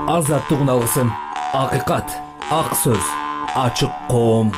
Азаттыгын алгысым, акыйкат, ак сөз, ачык коом.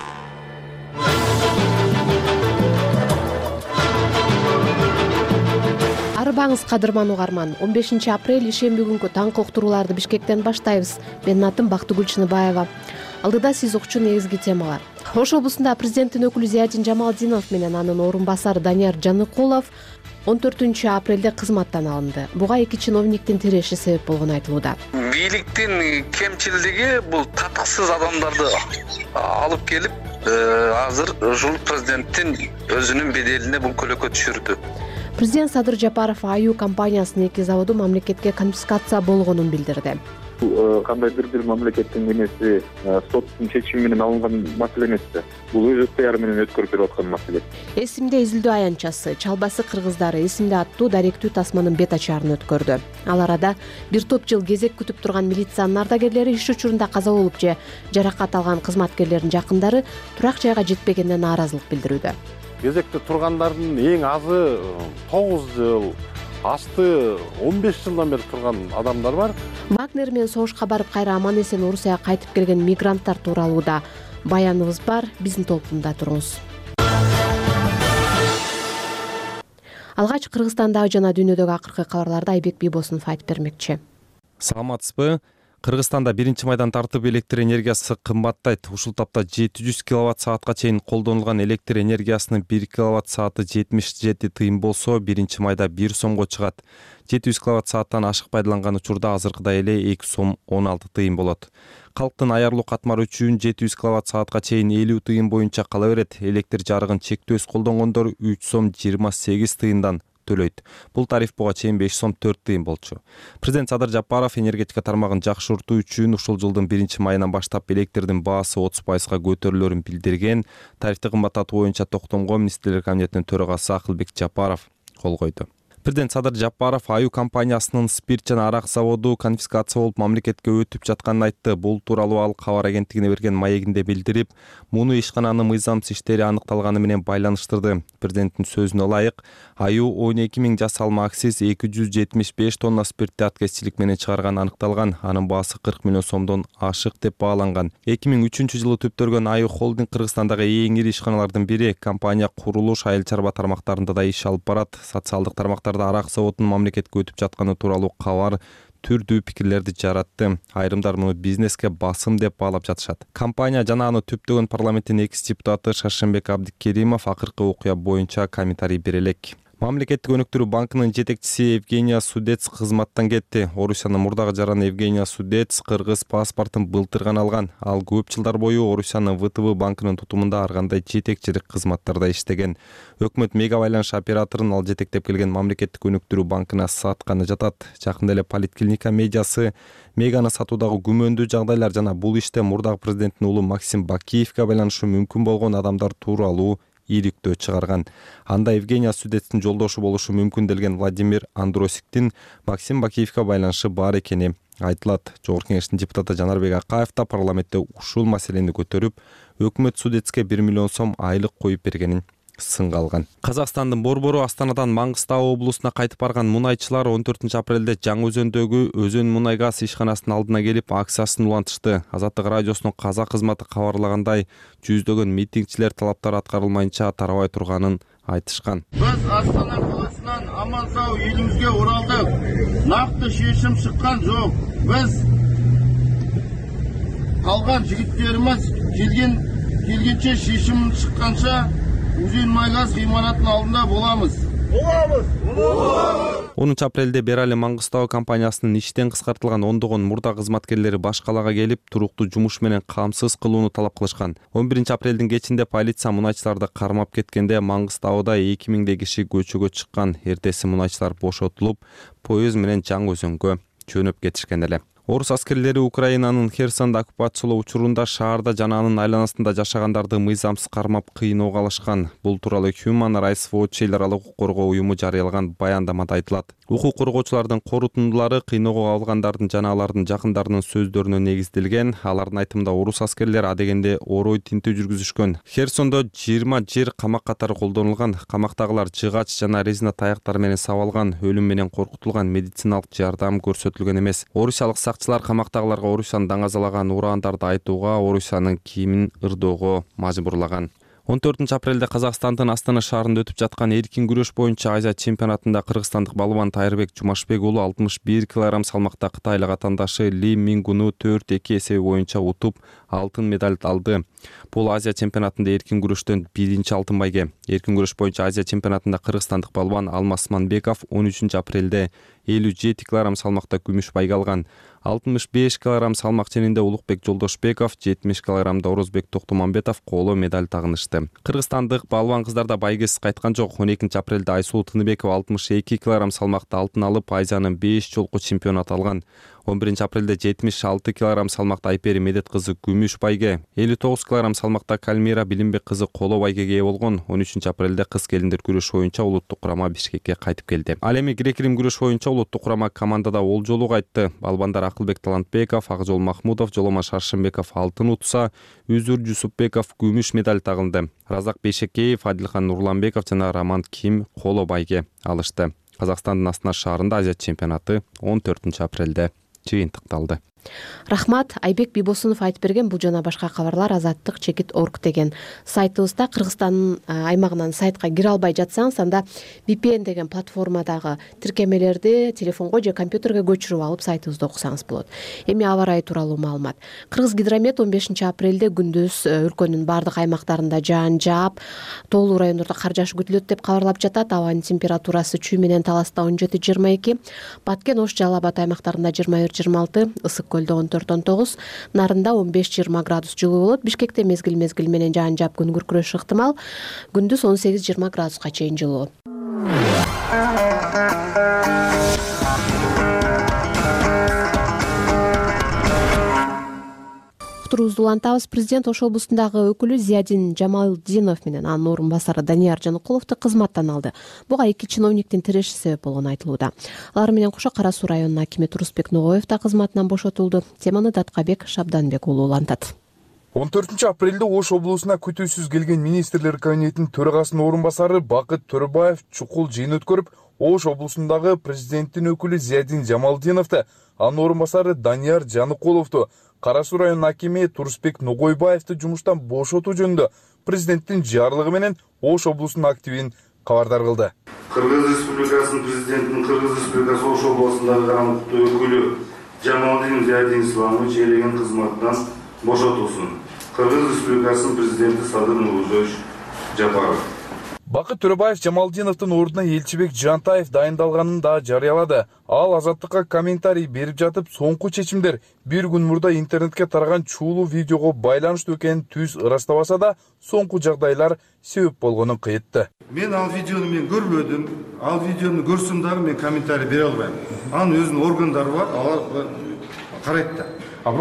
Арбаңыз кадырман угарман. 15 апрель ишемби күнкү таңкы уктурууларды Бишкектен баштайбыз. Менин атым Бактыгүл Чыныбаева. Алдыда сиз укчу негизги темалар. Ош облусунда президенттин өкүлү Зиядин Жамалдинов менен анын орун басары Данияр Жаныкулов 14 апрелде кызматтан алынды. Буга 2 чиновниктин тиреши себеп болгону айтылууда. Бийликтин кемчилдиги бул татыксыз адамдарды алып келип, азыр ушул президенттин өзүнүн беделине бул көлөкө түшүрдү. Президент Садыр Жапаров АЮ компаниясынын 2 заводу мамлекетке конфискация болгонун билдирди. Кандайдыр бир мамлекеттин эмеси соттун чечими менен алынган маселе эмес да. Бул өз ыктыяры менен өткөрүп берип аткан маселе. Эсимде изилдөө аянтчасы, Чалбасы кыргыздары эсимде аттуу даректүү тасманын бет ачарын өткөрдү. Ал арада бир топ жыл кезек күтүп турган милициянын ардагерлери иш учурунда каза болуп же жаракат алган кызматкерлердин жакындары турак жайга жетпегенине нааразылык билдирүүдө. Кезекте тургандардын эң азы 9 жыл, асты 15 жылдан бери турган адамдар бар. Вагнер менен согушка барып кайра аман эсен Орусияга кайтып келген мигранттар тууралуу да баяныбыз бар. Биздин толкунда туруңуз. Алгач Кыргызстандагы жана дүйнөдөгү акыркы кабарларды Айбек Бийбосунов айтып бермекчи. Саламатсызбы? Кыргызстанда 1-майдан тартып электр энергиясы кымбаттайт. Ушул тапта 700 киловатт-саатка чейин колдонулган электр энергиясынын 1 киловатт-сааты 77 тыйын болсо, 1-майда 1 сомго чыгат. 700 киловатт-сааттан ашык пайдаланган учурда азыркыдай эле 2 сом 16 тыйын болот. Калктын аярлуу катмары үчүн 700 киловатт-саатка чейин 50 тыйын боюнча кала берет. Электр жарыгын чектөөсүз колдонгондор 3 сом 28 тыйындан төлөйт. Бул тариф буга чейин 5 сом 4 тыйын болчу. Президент Садыр Жапаров энергетика тармагын жакшыртуу үчүн ушул жылдын 1-майынан баштап электрдин баасы 30% көтөрүлөрүн билдирген. Тарифти кымбаттатуу боюнча токтомго Министрлер кабинетинин төрагасы Акылбек Жапаров кол койду. Президент Садыр Жапаров АЮ компаниясынын спирт жана арак заводу конфискация болуп мамлекетке өтүп жатканын айтты. Бул тууралуу ал кабар агенттигине берген маегинде билдирип, муну ишкананын мыйзамсыз иштери аныкталганы менен байланыштырды. Президенттин сөзүнө ылайык, АЮ 12 000 жасалма акциз 275 тонна спиртти аткезчилик менен чыгарганы аныкталган. Анын баасы 40 миллион сомдон ашык деп бааланган. 2003-жылы түптөлгөн АЮ холдинг Кыргызстандагы эң ири ишканалардын бири. Компания курулуш, айыл чарба тармактарында да иш алып барат. Социалдык тармактар арак заводунун мамлекетке өтүп жатканы тууралуу кабар түрдүү пикирлерди жаратты. Айрымдар муну бизнеске басым деп баалап жатышат. Компания жана аны түптөгөн парламенттин экс-депутаты Шаршембек Абдикеримов акыркы окуя боюнча комментарий бере элек. Мамлекеттик өнүктүрүү банкынын жетекчиси Евгения Судец кызматтан кетти. Орусиянын мурдагы жараны Евгения Судец кыргыз паспортун былтыр гана алган. Ал көп жылдар бою Орусиянын ВТБ банкынын тутумунда ар кандай жетекчилик кызматтарда иштеген. Өкмөт мега байланыш операторун ал жетектеп келген мамлекеттик өнүктүрүү банкына сатканы жатат. Жакында эле Политклиника медиасы меганы сатуудагы күмөндүү жагдайлар жана бул иште мурдагы президенттин уулу Максим Бакиевге байланышы мүмкүн болгон адамдар тууралуу ийриктөө чыгарган. Анда Евгения Судецтин жолдошу болушу мүмкүн делген Владимир Андросиктин Максим Бакиевге байланышы бар экени айтылат. Жогорку кеңештин депутаты Жанарбек Акаев да парламентте ушул маселени көтөрүп, өкмөт Судецке 1 миллион сом айлык коюп бергенин сынга алган. Казакстандын борбору Астанадан Маңгыстау облусуна кайтып барган мунайчылар 14 апрелде Жаңы Өзөндөгү Өзөн мунай газ ишканасынын алдына келип акциясын улантышты. Азаттык радиосунун казак кызматы кабарлагандай, жүздөгөн митингчилер талаптары аткарылмайынча тарабай турганын айтышкан. Биз Астана каласынан аман-сау элибизге оралдык. Накты чечим чыккан жок. Биз калган жигиттерimiz келгенче чечим чыкканча Өзөн Майгаз гыймаратынын алдында боламыз. 10 апрелде Берали Маңгыстау компаниясынын иштен кыскартылган ондогон мурда кызматкерлери баш калаага келип, туруктуу жумуш менен камсыз кылууну талап кылышкан. 11 апрелдин кечинде полиция мунайчыларды кармап кеткенде Маңгыстауда 2000 киши көчөгө чыккан. Эртеси мунайчылар бошотулуп, поезд менен Жаңы Өзөнгө жөнөп кетишкен эле. Орус аскерлери Украинанын Херсонду оккупациялоо учурунда шаарда жана анын айланасында жашагандарды мыйзамсыз кармап кыйноого алышкан. Бул тууралуу Human Rights Watch эл аралык укук коргоо уюму жарыялаган баяндамада айтылат. Укук коргоочулардын корутундулары кыйноого алгандардын жана алардын жакындарынын сөздөрүнө негизделген. Алардын айтымында орус аскерлери адегенде орой тинтүү жүргүзүшкөн. Херсондо 20 жер камак катары колдонулган. Камактагылар жыгач жана резина таяктар менен сабалган, өлүм менен коркутулган, медициналык жардам көрсөтүлгөн эмес. Орусиялык сакчы Сакчылар камактагыларга Орусияны даңазалаган урандарды айтууга, Орусиянын кийимин ырдоого мажбурлаган. 14 апрелде Казакстандын Астана шаарында өтүп жаткан эркин күрөш боюнча Азия чемпионатында кыргызстандык балуан Тайырбек Жумашбек уулу 61 кг салмакта Кытайлык атаандашы Ли Мингуну 4-2 эсеби боюнча утуп алтын медаль алды. Бул Азия чемпионатында эркин күрөштөн биринчи алтын байге. Эркин күрөш боюнча Азия чемпионатында кыргызстандык балуан Алмаз Манбеков 13 апрелде 57 кг салмакта күмүш байга алган. 65 кг салмак ченинде Улукбек Жолдошбеков, 70 кг Орозбек Токтомамбетов коло медаль тагынышты. Кыргызстандык балуан кыздарда байгесиз кайткан жок. 12 апрелде Айсулуу Тыныбекова 62 кг салмакта алтын алып, Азиянын 5 жолку чемпиону аталган. 11 апрелде 76 кг салмакта Айпери Медет кызы күмүш байге, 59 кг салмакта Калмира Билимбек кызы коло байгеге ээ болгон. 13 апрелде кыз келиндер күрөш боюнча улуттук курама Бишкекке кайтып келди. Ал эми грек-рим күрөш боюнча улуттук курама командада олжолуу кайтты. Балбандар Акылбек Талантбеков, Акжол Махмудов, Жолома Шаршымбеков алтын утса, Үзүр Жусупбеков күмүш медаль тагылды. Разак Бейшекеев, Адилхан Нурланбеков жана Роман Ким коло байге алышты. Казакстандын Астана шаарында Азия чемпионаты 14 апрелде жыйынтыкталды. Рахмат. Айбек Бибосунов айтып берген. Бул жана башка кабарлар Азаттык-org деген сайтыбызда. Кыргызстан аймагынан сайтка кире албай жатсаңыз, анда VPN деген платформадагы тиркемелерди телефонго же компьютерге көчүрүп алып сайтыбызда окусаңыз болот. Эми аба ырайы тууралуу маалымат. Кыргызгидромет 15 апрелде күндүз өлкөнүн бардык аймактарында жаан жаап, тоолуу райондордо кар жаашы күтүлөт деп кабарлап жатат. Абанын температурасы Чүй менен Таласта 17-22, Баткен, Ош, Жалал Абад аймактарында 21-26, Ысык Көлдө 14-19, Нарында 15-20 градус жылуу болот. Бишкекте мезгил менен жаан жаап күн күркүрөшү ыктымал. Күндүз 18-20 градуска чейин жылуу. Уктуруубузду улантабыз. Президент Ош облусундагы өкүлү Зиядин Жамалдинов менен анын орун басары Данияр Жаныкуловду кызматтан алды. Буга 2 чиновниктин тиреши себеп болгону айтылууда. Алар менен кошо Кара Суу районунун акими Турусбек Ногоев да кызматынан бошотулду. Теманы Даткабек Шабданбек уулу улантат. 14 апрелде Ош облусуна күтүүсүз келген министрлер кабинетинин төрагасынын орун басары Бакыт Төрөбаев чукул жыйын өткөрүп, Ош облусундагы президенттин өкүлү Зиядин Жамалдиновду, анын орун басары Данияр Жаныкуловду, Кара Суу районунун акими Турусбек Ногойбаевди жумуштан бошотуу жөнүндө президенттин жарлыгы менен Ош облусунун активин кабардар кылды. Кыргыз Республикасынын президентинин Кыргыз Республикасы Ош облусундагы карамыктуу өкүлү Жамалдин Зиядин Исламович элеген кызматынан бошотулсун. Кыргыз Республикасынын президенти Садыр Нурузович Жапаров. Бакыт Төрөбаев Жамалдиновдун ордуна Элчибек Жантаев дайындалганын да жарыялады. Ал Азаттыкка комментарий берип жатып, соңку чечимдер бир күн мурда интернетке тараган чуулуу видеого байланыштуу экенин түз ырастабаса да, соңку жагдайлар себеп болгонун кыйытты. Мен ал видеону көрбөдүм. Ал видеону көрсөм дагы мен комментарий бере албайм. Анын өзүнүн органдары бар, алар карайт да.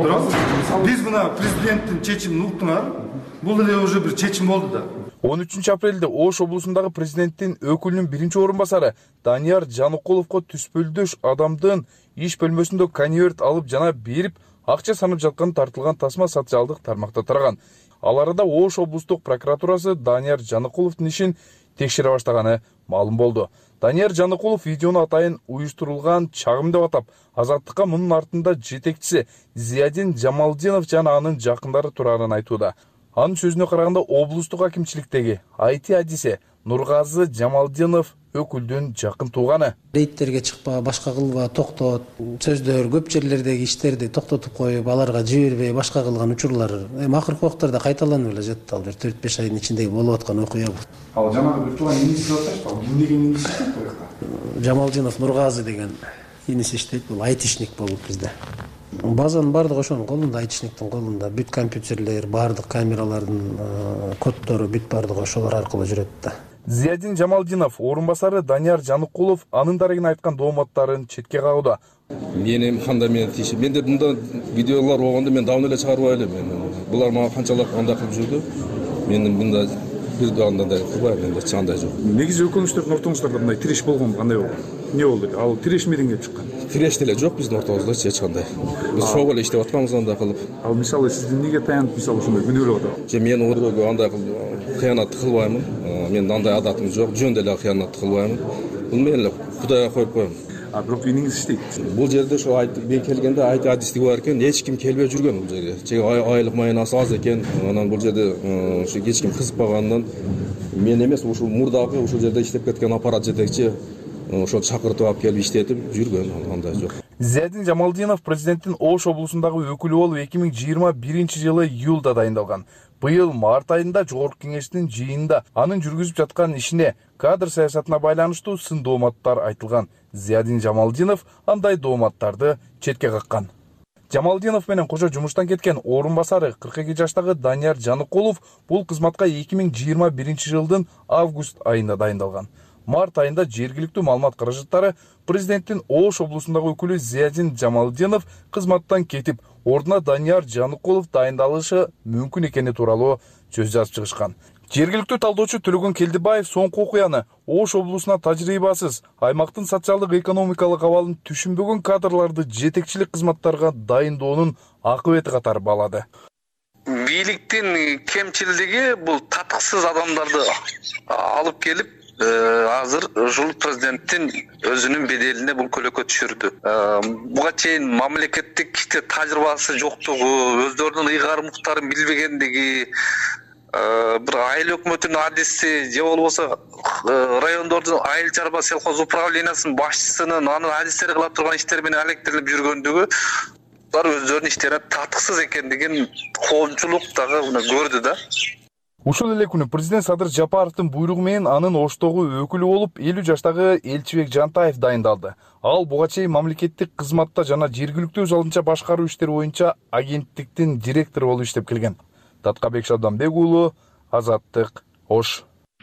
Биз мына президенттин чечимин уктуңар. Бул эле уже бир чечим болду да. 13 апрелде Ош облусундагы президенттин өкүлүнүн биринчи орун басары Данияр Жаныкуловго түспөлдөш адамдын иш бөлмөсүндө конверт алып жана берип, акча санап жаткан тартылган тасма социалдык тармакта тараган. Ал арада Ош облустук прокуратурасы Данияр Жаныкуловдун ишин текшере баштаганы маалым болду. Данияр Жаныкулов видеону атайын уюштурулган чагым деп атап, Азаттыкка мунун артында жетекчиси Зиядин Жамалдинов жана анын жакындары турарын айтууда. Анын сөзүнө караганда, облустук акимчиликтеги IT адиси Нургазы Жамалдинов өкүлдүн жакын тууганы. Рейдтерге чыкпа, башка кылба, токтот, сөздөр көп жерлердеги иштерди токтотуп коюп, аларга жибербей, башка кылган учурлар акыркы убактарда кайталанып эле жатты. Ал 4-5 айдын ичинде болуп аткан окуя бул. Ал жанагы бир тууган иниси атышты. Ал ким деген иниси иштейт бул жакта? Жамалдинов Нургазы деген иниси иштейт. Бул айтишник болуп бизде. Базанын бардыгы ошонун колунда, айтишниктин колунда. Бүт компьютерлер, бардык камералардын коддору, бүт бардыгы ошолор аркылуу жүрөт да. Зиядин Жамалдинов орун басары Данияр Жаныкулов анын дарегине айткан дооматтарын четке кагууда. Мен кандай мен тиеши. Менде мындай видеолор болгондо мен давно эле чыгарбай элем. Булар мага канчалык андай кылып жүрдү. Мен мындай бир андай кылбайм, менде чандай жок. Негизи өкүнүчтөрдүн ортоңуздарда мындай тиреш болгон кандай болду? Эмне болду? Ал тирешмеден келип чыккан. Тиреш деле жок биздин ортобузда эч кандай. Биз шоу эле иштеп атканбыз андай кылып. Ал мисалы сиз эмнеге таянып мисалы ушундай күнөөлөп атат? Же мен өргөгө андай кыянат кылбаймын. Мен андай адатым жок. Жөн деле кыянат кылбаймын. Бул мен эле Кудайга коюп коем. а бирок иниңиз иштейт. Бул жерде ошо мен келгенде адистиги бар экен, эч ким келбей жүргөн бул жерге. Же айлык маянасы аз экен, анан бул жерде ошо эч ким кызыкпаганынан мен эмес, ушул мурдагы ушул жерде иштеп кеткен аппарат жетекчи ошо чакыртып алып келип иштетип жүргөн, андай жок. Зиядин Жамалдинов президенттин Ош облусундагы өкүлү болуп 2021-жылы июлда дайындалган. Быйыл март айында Жогорку Кеңештин жыйынында анын жүргүзүп жаткан ишине кадр саясатына байланыштуу сын дооматтар айтылган. Зиядин Жамалдинов андай дооматтарды четке каккан. Жамалдинов менен кошо жумуштан кеткен орун басары 42 жаштагы Данияр Жаныкулов бул кызматка 2021-жылдын август айында дайындалган. Март айында жергиликтүү маалымат каражаттары президенттин Ош облусундагы өкүлү Зиядин Жамалдинов кызматтан кетип, ордуна Данияр Жаныкулов дайындалышы мүмкүн экени тууралуу сөз жазып чыгышкан. Жергиликтүү талдоочу Төлөгөн Келдибаев соңку окуяны Ош облусуна тажрыйбасыз, аймактын социалдык экономикалык абалын түшүнбөгөн кадрларды жетекчилик кызматтарга дайындоонун акыбети катары баалады. Бийликтин кемчилдиги бул татыксыз адамдарды алып келип азыр ушул президенттин өзүнүн беделине бул көлөкө түшүрдү. Буга чейин мамлекеттик тажрыйбасы жоктугу, өздөрүнүн ыйгар муктарын билбегендиги, бир айыл өкмөтүнүн адиси же болбосо райондордун айыл чарба сельхоз управлениясынын башчысынын анын адистери кыла турган иштери менен алектелип жүргөндүгү, алар өздөрүнүн иштерине татыксыз экендигин коомчулук дагы көрдү да. Ушул эле күнү президент Садыр Жапаровдун буйругу менен анын Оштогу өкүлү болуп 50 жаштагы Элчибек Жантаев дайындалды. Ал буга чейин мамлекеттик кызматта жана жергиликтүү жалынча башкаруу иштери боюнча агенттиктин директору болуп иштеп келген. Таткабек Шабданбек уулу, Азаттык, Ош.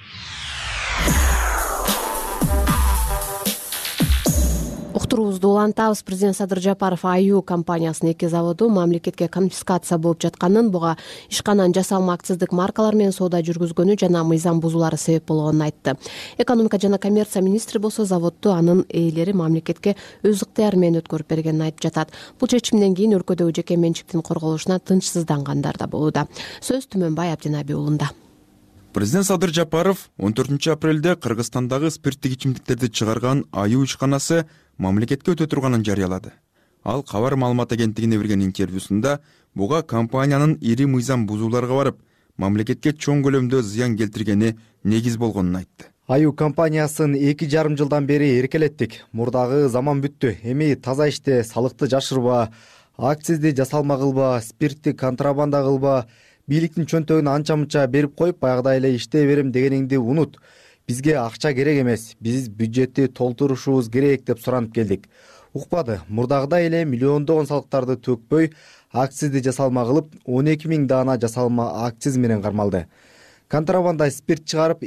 Уктуруубузду улантабыз. Президент Садыр Жапаров АЮ компаниясынын 2 заводу мамлекетке конфискация болуп жатканын, буга ишкананын жасалма акциздик маркалар менен соода жүргүзгөнү жана мыйзам бузуулары себеп болгонун айтты. Экономика жана коммерция министри болсо заводду анын ээлери мамлекетке өз ыктыяры менен өткөрүп бергенин айтып жатат. Бул чечимден кийин өлкөдөгү жеке менчиктин корголушуна тынчсыздангандар да болууда. Сөз Түмөнбай Абдинаби уулунда. Президент Садыр Жапаров 14 апрелде Кыргызстандагы спирттик ичимдиктерди чыгарган АЮ ишканасы мамлекетке өтө турганын жарыялады. Ал кабар маалымат агенттигине берген интервьюсунда буга компаниянын ири мыйзам бузууларга барып, мамлекетке чоң көлөмдө зыян келтиргени негиз болгонун айтты. АЮ компаниясын 2,5 жылдан бери эркелеттик. Мурдагы заман бүттү. Эми таза иште салыкты жашырба, акцизди жасалма кылба, спиртти контрабанда кылба, бийликтин чөнтөгүнө анча-мынча берип коюп, баягыдай эле иштей берем дегениңди унут. Бизге акча керек эмес, биз бюджетти толтурушубуз керек деп суранып келдик. Укпады. Мурдагыдай эле миллиондогон салыктарды төкпөй, акцизди жасалма кылып, 12 000 даана жасалма акциз менен кармалды. Контрабанда спирт чыгарып,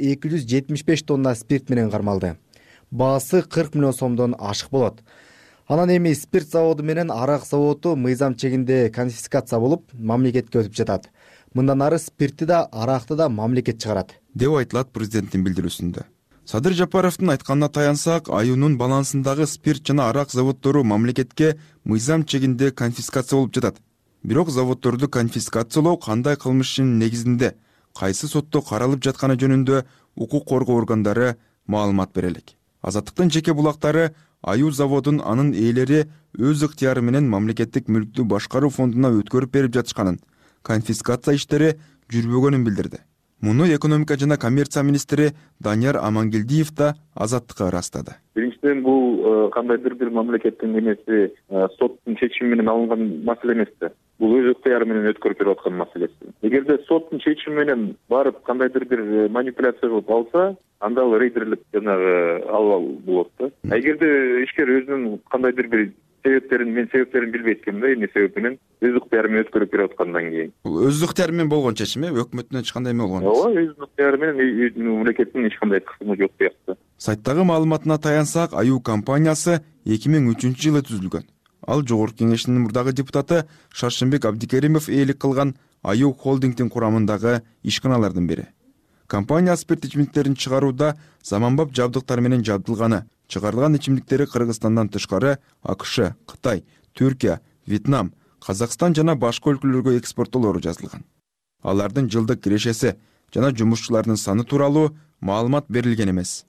275 тонна спирт менен кармалды. Баасы 40 миллион сомдон ашык болот. Анан эми спирт заводу менен арак заводу мыйзам чегинде конфискация болуп, мамлекетке өтүп жатат. Мындан ары спиртти да, аракты да мамлекет чыгарат, деп айтылат президенттин билдирүүсүндө. Садыр Жапаровдун айтканына таянсак, АЮнун балансындагы спирт жана арак заводдору мамлекетке мыйзам чегинде конфискация болуп жатат. Бирок заводдорду конфискациялоо кандай кылмыш ишинин негизинде, кайсы сотто каралып жатканы жөнүндө укук коргоо органдары маалымат бере элек. Азаттыктын жеке булактары АЮ заводун анын ээлери өз ыктыяры менен мамлекеттик мүлктү башкаруу фондуна өткөрүп берип жатышканын, конфискация иштери жүрбөгөнүн билдирди. Муну экономика жана коммерция министри Данияр Амангелдиев да Азаттыкка ырастады. Биринчиден бул кандайдыр бир мамлекеттин эмеси, соттун чечими менен алынган маселе эмес да. Бул өз ыктыяры менен өткөрүп берип аткан маселеси. Эгерде соттун чечими менен барып кандайдыр бир манипуляция кылып алса, анда ал рейдерлик жанагы албал болот да. Эгерде ишкер өзүнүн кандайдыр бир себептерин билбейт экен да, эмне себеп менен өз ыктыяры менен өткөрүп берип аткандан кийин. Өз ыктыяры менен болгон чечим, өкмөттүнөн эч кандай эме болгон эмес. Ооба, өз ыктыяры менен мамлекеттин эч кандай кысымы жок сыяктуу. Сайттагы маалыматына таянсак, АЮ компаниясы 2003-жылы түзүлгөн. Ал Жогорку Кеңештин мурдагы депутаты Шаршембек Абдикеримов ээлик кылган АЮ холдингдин курамындагы ишканалардын бири. Компания спирт ичимдиктерин чыгарууда заманбап жабдыктар менен жабдылганы, чыгарылган ичимдиктери Кыргызстандан тышкары АКШ, Кытай, Түркия, Вьетнам, Казакстан жана башка өлкөлөргө экспорттолору жазылган. Алардын жылдык кирешеси жана жумушчулардын саны тууралуу маалымат берилген эмес.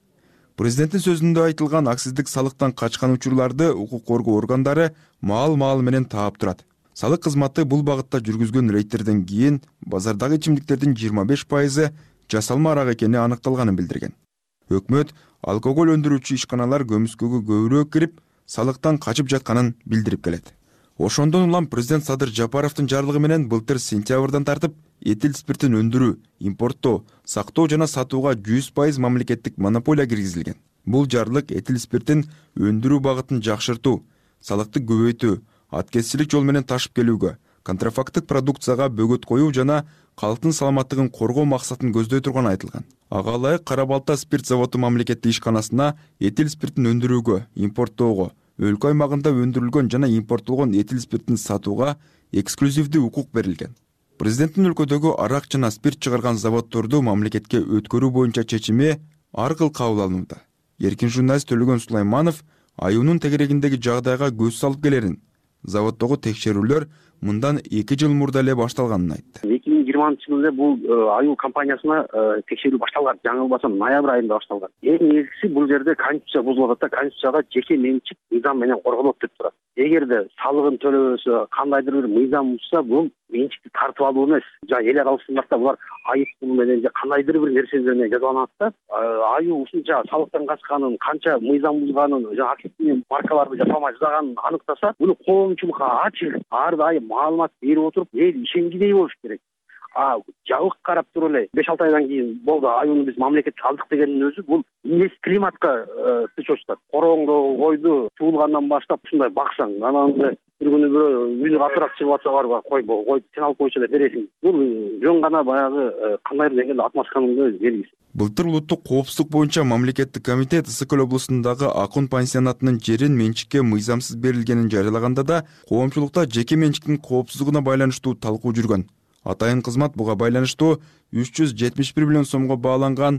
Президенттин сөзүндө айтылган акциздик салыктан качкан учурларды укук коргоо органдары маал менен таап турат. Салык кызматы бул багытта жүргүзгөн рейдтерден кийин базардагы ичимдиктердин 25% жасалма арак экени аныкталганын билдирген. Өкмөт алкоголь өндүрүүчү ишканалар көмүскөгө көбүрөөк кирип, салыктан качып жатканын билдирип келет. Ошондон улам президент Садыр Жапаровдун жарлыгы менен былтыр сентябрдан тартып этил спиртин өндүрүү, импорттоо, сактоо жана сатууга 100% мамлекеттик монополия киргизилген. Бул жарлык этил спиртин өндүрүү багытын жакшыртуу, салыкты көбөйтүү, аткезчилик жол менен ташып келүүгө, контрафакттык продукцияга бөгөт коюу жана калктын саламаттыгын коргоо максатын көздөй турганы айтылган. Ага ылайык Кара Балта спирт заводу мамлекеттик ишканасына этил спиртин өндүрүүгө, импорттоого, өлкө аймагында өндүрүлгөн жана импорттолгон этил спиртин сатууга эксклюзивдүү укук берилген. Президенттин өлкөдөгү арак жана спирт чыгарган заводдорду мамлекетке өткөрүү боюнча чечими ар кыл кабыл алынууда. Эркин журналист Төлөгөн Сулайманов аюунун тегерегиндеги жагдайга көз салып келерин, заводдогу текшерүүлөр мындан 2 жыл мурда эле башталганын айтты. 2020-жылы бул аюу компаниясына текшерүү башталган. Жаңылбасам ноябрь айында башталган. Эң негизгиси бул жерде конституция бузулуп атат да, конституцияда жеке менчик мыйзам менен корголот деп турат. Эгерде салыгын төлөбөсө, кандайдыр бир мыйзам бузса, бул менчикти тартып алуу эмес. Жана эл аралык стандартта булар айыппул менен же кандайдыр бир нерселерне жазаланат да. Аюу ушунча салыктан качканын, канча мыйзам бузганын, жана активный маркаларды жасалмай жазганын аныктаса, буну коомчулукка ачык, ар дайым маалымат берип отуруп, эл ишенгидей болуш керек. Жабык карап туруп эле 5-6 айдан кийин болду аюуну биз мамлекетке алдык дегендин өзү бул инвест климатка тычочтат. Корооңду койду, чуулгандан баштап ушундай баксаң, анан бир күнү үйүнө катырак чыгып атса барбы, кой сен алып койчу деп бересиң. Бул жөн гана баягы кандайдыр деңгээлде атмашканын белгиси. Былтыр улуттук коопсуздук боюнча мамлекеттик комитет Ысык-Көл облусундагы Акун пансионатынын жерин менчикке мыйзамсыз берилгенин жарыялаганда да коомчулукта жеке менчиктин коопсуздугуна байланыштуу талкуу жүргөн. Атайын кызмат буга байланыштуу 371 миллион сомго бааланган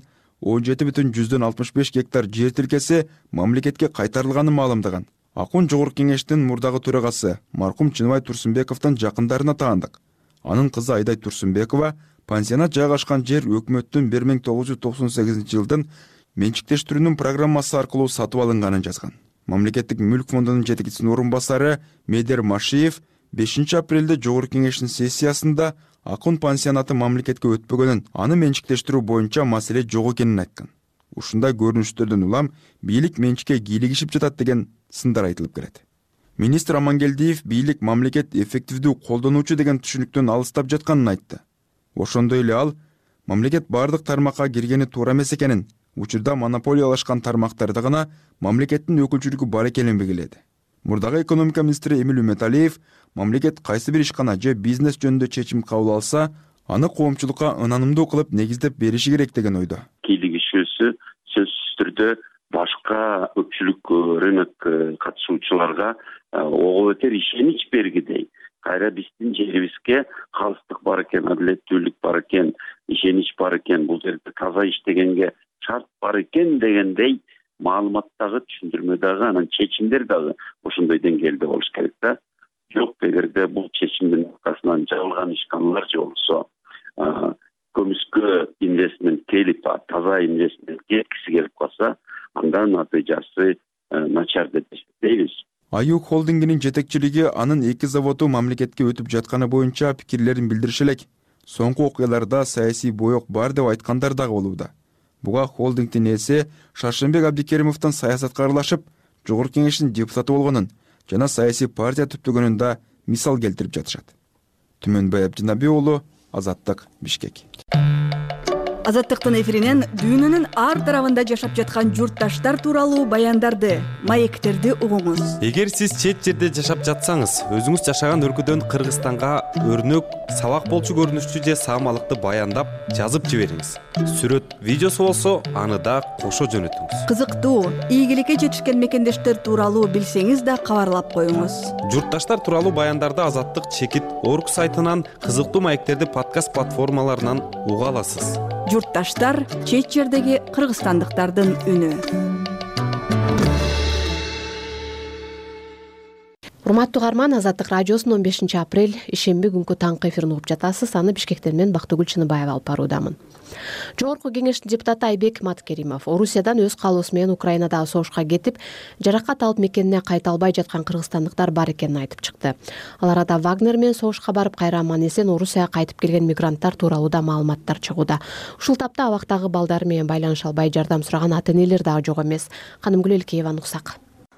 17,65 гектар жер тилкеси мамлекетке кайтарылганын маалымдаган. Акун жогорку кеңештин мурдагы төрагасы маркум Чыныбай Турсунбековдун жакындарына таандык. Анын кызы Айдай Турсунбекова пансионат жайгашкан жер өкмөттүн 1998-жылдын менчиктештирүүнүн программасы аркылуу сатып алынганын жазган. Мамлекеттик мүлк фондунун жетекчисинин орун басары Медер Машиев 5 апрелде жогорку кеңештин сессиясында Акун пансионаты мамлекетке өтпөгөнүн, аны менчиктештирүү боюнча маселе жок экенин айткан. Ушундай көрүнүштөрдөн улам бийлик менчикке кийлигишип жатат деген сындар айтылып келет. Министр Амангелдиев бийлик мамлекет эффективдүү колдонуучу деген түшүнүктөн алыстап жатканын айтты. Ошондой эле ал мамлекет бардык тармакка киргени туура эмес экенин, учурда монополиялашкан тармактарда гана мамлекеттин өкүлчүлүгү бар экенин белгиледи. Мурдагы экономика министри Эмил Үмөталиев мамлекет кайсы бир ишкана же бизнес жөнүндө чечим кабыл алса, аны коомчулукка ынанымдуу кылып негиздеп бериши керек деген ойдо. Кийлигишүүсү сөзсүз түрдө башка көпчүлүк рынок катышуучуларга ого бетер ишенич бергидей. Кайра биздин жерибизге калыстык бар экен, адилеттүүлүк бар экен, ишенич бар экен, бул жерде таза иштегенге шарт бар экен дегендей маалыматтагы, түшүндүрмөдөгү, анан чечимдер дагы ошондой деңгээлде болуш керек да. Жок, эгерде бул чечимдин аркасынан жабылган ишканалар же болсо көмүскө инвестмент келип, таза инвестмент кеткиси келип калса, анда натыйжасы начар деп эсептейбиз. Аюу холдингинин жетекчилиги анын 2 заводу мамлекетке өтүп жатканы боюнча пикирлерин билдириши элек. Соңку окуяларда саясий боек бар деп айткандар дагы болууда. Буга холдингдин ээси Шаршембек Абдикеримовдун саясатка аралашып, жогорку кеңештин депутаты болгонун жана саясий партия түптөгөнүн да мисал келтирип жатышат. Түмөнбай Абдинаби уулу, Азаттык, Бишкек. Азаттыктын эфиринен дүйнөнүн ар тарабында жашап жаткан журтташтар тууралуу баяндарды, маектерди угуңуз. Эгер сиз чет жерде жашап жатсаңыз, өзүңүз жашаган өлкөдөн Кыргызстанга өрнөк, сабак болчу көрүнүштүү же саамалыкты баяндап, жазып жибериңиз. Сүрөт, видеосу болсо, аны да кошо жөнөтүңүз. Кызыктуу, ийгиликке жетишкен мекендештер тууралуу билсеңиз да кабарлап коюңуз. Журтташтар тууралуу баяндарды Азаттык чекит орг сайтынан, кызыктуу маектерди подкаст платформаларынан уга аласыз. Журтташтар чет жердеги кыргызстандыктардын үнү. Урматтуу угарман, Азаттык радиосунун 15 апрель ишемби күнкү таңкы эфирин угуп жатасыз. Аны Бишкектен мен Бактыгүл Чыныбаева алып баруудамын. Жогорку кеңештин депутаты Айбек Маткеримов Орусиядан өз каалоосу менен Украинадагы согушка кетип, жаракат алып мекенине кайта албай жаткан кыргызстандыктар бар экенин айтып чыкты. Ал арада Вагнер менен согушка барып кайра аман эсен Орусияга кайтып келген мигранттар тууралуу да маалыматтар чыгууда. Ушул тапта абактагы балдары менен байланыша албай жардам сураган ата-энелер дагы жок эмес. Канымгүл Элкееваны уксак.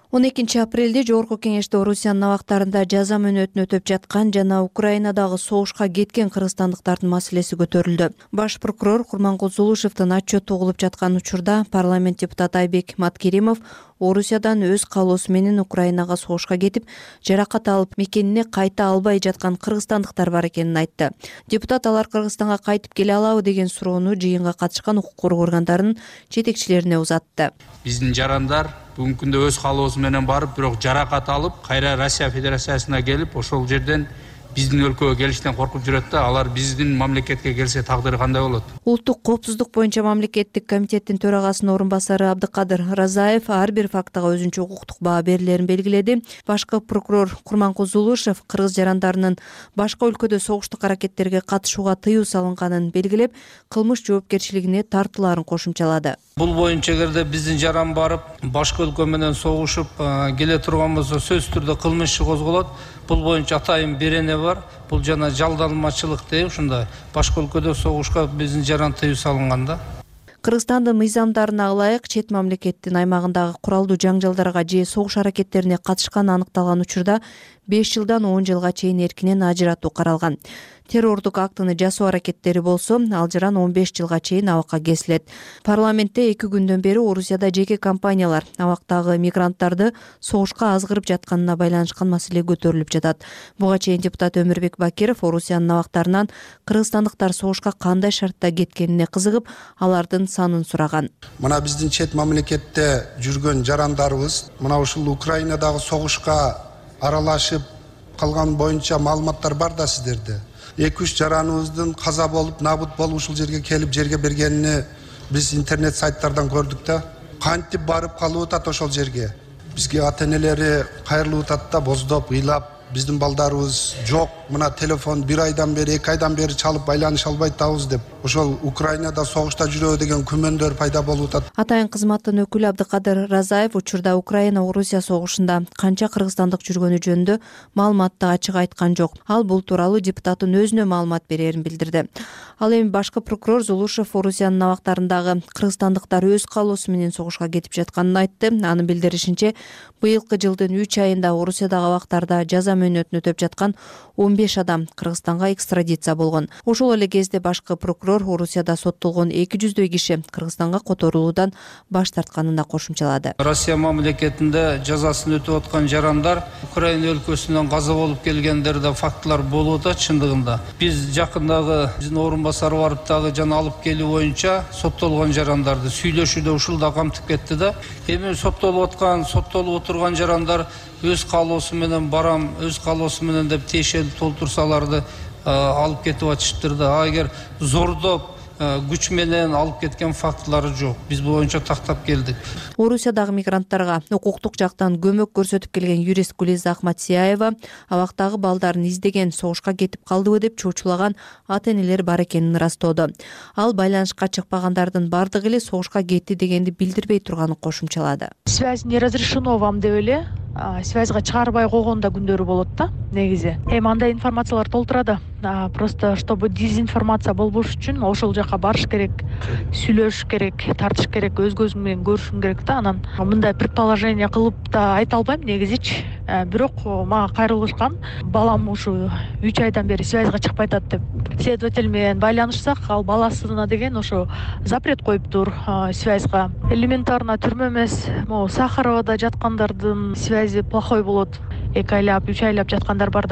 12 апрелде Жогорку кеңеште Орусиянын абактарында жаза мөөнөтүн өтөп жаткан жана Украинадагы согушка кеткен кыргызстандыктардын маселеси көтөрүлдү. Баш прокурор Курманкул Зулушевдин отчету угулуп жаткан учурда парламент депутаты Айбек Маткеримов Орусиядан өз каалоосу менен Украинага согушка кетип, жаракат алып мекенине кайта албай жаткан кыргызстандыктар бар экенин айтты. Депутат алар Кыргызстанга кайтып келе алабы деген суроону жыйынга катышкан укук коргоо органдарынын жетекчилерине узатты. Биздин жарандар бүгүнкү күндө өз каалоосу менен барып, бирок жаракат алып, кайра Россия Федерациясына келип, ошол жерден биздин өлкөгө келиштен коркуп жүрөт да, алар биздин мамлекетке келсе тагдыры кандай болот? Улуттук коопсуздук боюнча мамлекеттик комитеттин төрагасынын орун басары Абдыкадыр Разаев ар бир фактыга өзүнчө укуктук баа берилерин белгиледи. Башкы прокурор Курманкул Зулушев кыргыз жарандарынын башка өлкөдө согуштук аракеттерге катышууга тыюу салынганын белгилеп, кылмыш жоопкерчилигине тартууларын кошумчалады. Бул боюнча эгерде биздин жаран барып, башка өлкө менен согушуп келе турган болсо, сөзсүз түрдө кылмыш иши козголот. Бул боюнча атайын берене бар. Бул жана жалданмачылык деп, ушундай башка өлкөдө согушка биздин жаран тыюу салынган да. Кыргызстандын мыйзамдарына ылайык чет мамлекеттин аймагындагы куралдуу жаңжалдарга же согуш аракеттерине катышканы аныкталган учурда 5 жылдан 10 жылга чейин эркинен ажыратуу каралган. Террордук актыны жасоо аракеттери болсо, ал жаран 15 жылга чейин абакка кесилет. Парламентте 2 күндөн бери Орусияда жеке компаниялар абактагы мигранттарды согушка азгырып жатканына байланышкан маселе көтөрүлүп жатат. Буга чейин депутат Өмүрбек Бакиров Орусиянын абактарынан кыргызстандыктар согушка кандай шартта кеткенине кызыгып, алардын санын сураган. Мына биздин чет мамлекетте жүргөн жарандарыбыз мына ушул Украинадагы согушка аралашып калган боюнча маалыматтар бар да сиздерде. 2-3 жараныбыздын каза болуп, набыт болуп ушул жерге келип жерге бергенини биз интернет сайттардан көрдүк да. Кантип барып калып атат ошол жерге. Бизге ата-энелери кайрылып атат да, боздоп, ыйлап, биздин балдарыбыз жок, мына телефон 1 айдан бери, 2 айдан бери чалып байланыша албай атабыз деп. Ошол Украинада согушта жүрөбү деген күмөндөр пайда болуп атат. Атайын кызматтын өкүлү Абдыкадыр Разаев учурда Украина-Орусия согушунда канча кыргызстандык жүргөнү жөнүндө маалыматты ачык айткан жок. Ал бул тууралуу депутаттын өзүнө маалымат берерин билдирди. Ал эми башкы прокурор Зулушев Орусиянын абактарындагы кыргызстандыктар өз каалоосу менен согушка кетип жатканын айтты. Анын билдиришинче, быйылкы жылдын 3 айында Орусиядагы абактарда жаза мөөнөтүн өтөп жаткан 15 адам Кыргызстанга экстрадиция болгон. Ошол эле кезде башкы прокурор Орусияда соттолгон 200дөй киши Кыргызстанга которулуудан баш тартканын да кошумчалады. Россия мамлекетинде жазасын өтөп аткан жарандар Украина өлкөсүнөн каза болуп келгендерде фактылар болуп атат чындыгында. Биз жакындагы биздин орун басары барып дагы жана алып келүү боюнча соттолгон жарандарды сүйлөшүүдө ушул да камтып кетти да. Эми соттолуп отурган жарандар өз каалоосу менен барам, өз каалоосу менен деп тиешелүү толтурсаларды алып кетип атышыптыр да. Эгер зордоп күч менен алып кеткен фактылары жок. Биз бул боюнча тактап келдик. Орусиядагы мигранттарга укуктук жактан көмөк көрсөтүп келген юрист Гулиза Ахматсияева абактагы балдарын издеген согушка кетип калдыбы деп чоочулаган ата-энелер бар экенин ырастоодо. Ал байланышка чыкпагандардын бардыгы эле согушка кетти дегенди билдирбей турганын кошумчалады. Связь не разрешено вам деп эле связьга чыгарбай койгон да күндөрү болот да негизи. Эми андай информациялар толтурады. Просто чтобы дезинформация болбош үчүн ошол жака барыш керек, сүйлөшүш керек, тартыш керек, өз көзүң менен көрүшүң керек да. Анан мындай предположение кылып да айта албайм негизичи. Бирок мага кайрылышкан, балам ушу 3 айдан бери связьга чыкпай атат деп. Следователь менен байланышсак, ал баласына деген ошо запрет коюптур связьга. Элементарно түрмө эмес, могу Сахаровада жаткандардын связи плохой болот. 2 айлап, 3 айлап жаткандар бар да.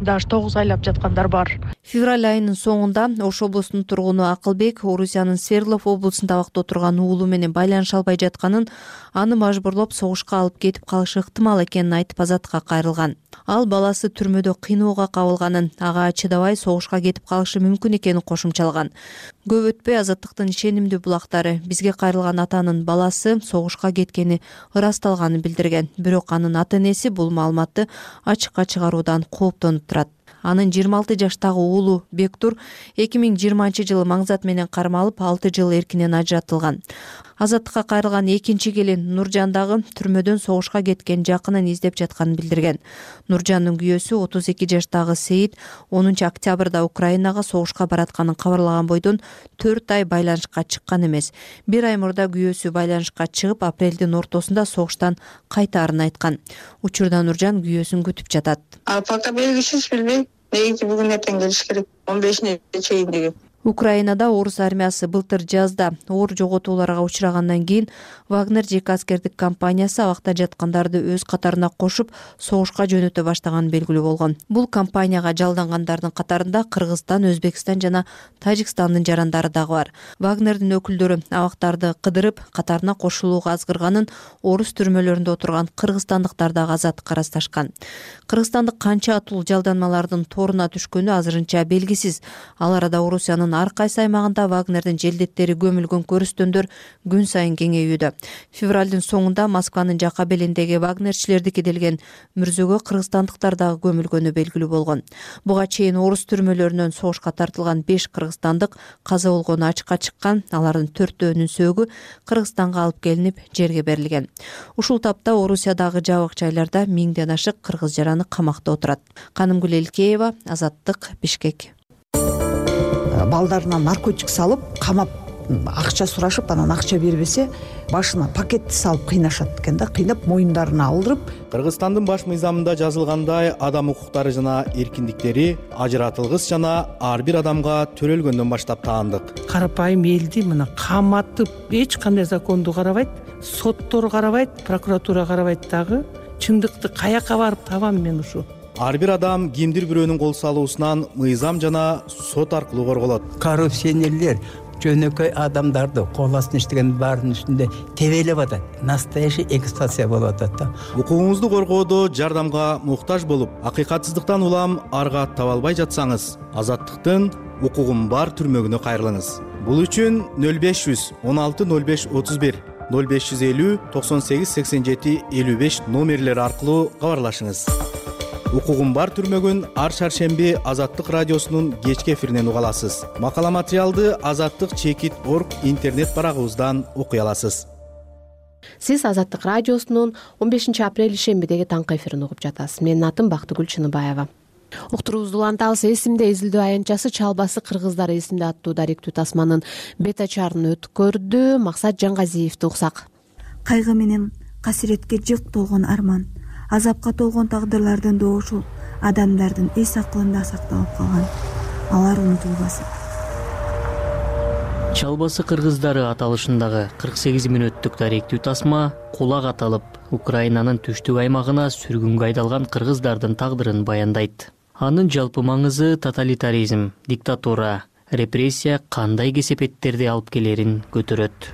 даже 9 айлап жаткандар бар. Февраль айынын соңунда Ош облусунун тургуну Акылбек Орусиянын Свердлов облусунда убакта отурган уулу менен байланыша албай жатканын, аны мажбурлоп согушка алып кетип калышы ыктымал экенин айтып Азаттыкка кайрылган. Ал баласы түрмөдө кыйноого кабылганын, ага чыдабай согушка кетип калышы мүмкүн экенин кошумчалаган. Көп өтпөй Азаттыктын ишенимдүү булактары бизге кайрылган атанын баласы согушка кеткени ырасталганын билдирген. Бирок анын ата-энеси бул маалыматты ачыкка чыгаруудан кооптонуп турат. Анын 26 жаштагы уулу Бектур 2020-жылы маңзат менен кармалып 6 жыл эркинен ажыратылган. Азаттыкка кайрылган экинчи келин Нуржан дагы түрмөдөн согушка кеткен жакынын издеп жатканын билдирген. Нуржандын күйөөсү 32 жаштагы Сейит 10 октябрда Украинага согушка баратканын кабарлаган бойдон 4 ай байланышка чыккан эмес. 1 ай мурда күйөөсү байланышка чыгып, апрелдин ортосунда согуштан кайтаарын айткан. Учурда Нуржан күйөөсүн күтүп жатат. Пока белгисиз, билбейм. Неги бүгүн эртең келиш керек. 15-не чейин деген. Украинада орус армиясы былтыр жазда оор жоготууларга учрагандан кийин Вагнер жеке аскердик компаниясы абакта жаткандарды өз катарына кошуп согушка жөнөтө баштаганы белгилүү болгон. Бул компанияга жалдангандардын катарында Кыргызстан, Өзбекстан жана Тажикстандын жарандары дагы бар. Вагнердин өкүлдөрү абактарды кыдырып, катарына кошулууга азгырганын орус түрмөлөрүндө отурган кыргызстандыктар дагы Азаттыкка ырасташкан. Кыргызстандык канча атул жалданмалардын торуна түшкөнү азырынча белгисиз. Ал арада Орусиянын ар кайсы аймагында Вагнердин желдеттери көмүлгөн көрүстөндөр күн сайын кеңейүүдө. Февралдын соңунда Москванын жака белиндеги вагнерчилердики делген мүрзөгө кыргызстандыктар дагы көмүлгөнү белгилүү болгон. Буга чейин орус түрмөлөрүнөн согушка тартылган 5 кыргызстандык каза болгону ачыкка чыккан. Алардын 4-өөнүн сөөгү Кыргызстанга алып келинип жерге берилген. Ушул тапта Орусиядагы жабык жайларда 1000ден ашык кыргыз жараны камакта отурат. Канымгүл Элкеева, Азаттык, Бишкек. Балдарына наркотик салып, камап, акча сурашып, анан акча бербесе, башына пакетти салып кыйнашат экен да, кыйнап моюндарына алдырып. Кыргызстандын баш мыйзамында жазылгандай, адам укуктары жана эркиндиктери ажыратылгыс жана ар бир адамга төрөлгөндөн баштап таандык. Карапайым элди мына каматып, эч кандай законду карабайт, соттор карабайт, прокуратура карабайт дагы. Чындыкты каяка барып табам мен ушу? Ар бир адам кимдир бирөөнүн кол салуусунан мыйзам жана сот аркылуу корголот. Коррупционерлер жөнөкөй адамдарды кол астына иштеген баарынын үстүндө тебелеп атат. Настоящий эксплуатация болуп атат да. Укугуңузду коргоодо жардамга муктаж болуп, акыйкатсыздыктан улам арга таба албай жатсаңыз, Азаттыктын укугум бар түрмөгүнө кайрылыңыз. Бул үчүн 0500 16 05 31 0550 98 87 55 номерлери аркылуу кабарлашыңыз. Укугум бар түрмөгүн ар шаршемби Азаттык радиосунун кечки эфиринен уга аласыз. Макала материалды azattik.org интернет барагыбыздан окуй аласыз. Сиз Азаттык радиосунун 15 апрель ишембидеги таңкы эфирин угуп жатасыз. Менин атым Бактыгүл Чыныбаева. Уктуруубузду улантабыз. Эсимде изилдөө аянтчасы Чалбасы кыргыздар эсимде аттуу даректүү тасманын бет ачарын өткөрдү. Максат Жаңгазиевди уксак. Кайгы менен касиретке жык толгон арман, азапка толгон тагдырлардын добушу адамдардын эс акылында сакталып калган. Алар унутулбасын. Чалбасы кыргыздары аталышындагы 48 мүнөттүк даректүү тасма кулак аталып, Украинанын түштүк аймагына сүргүнгө айдалган кыргыздардын тагдырын баяндайт. Анын жалпы маңызы тоталитаризм, диктатура, репрессия кандай кесепеттерди алып келерин көтөрөт.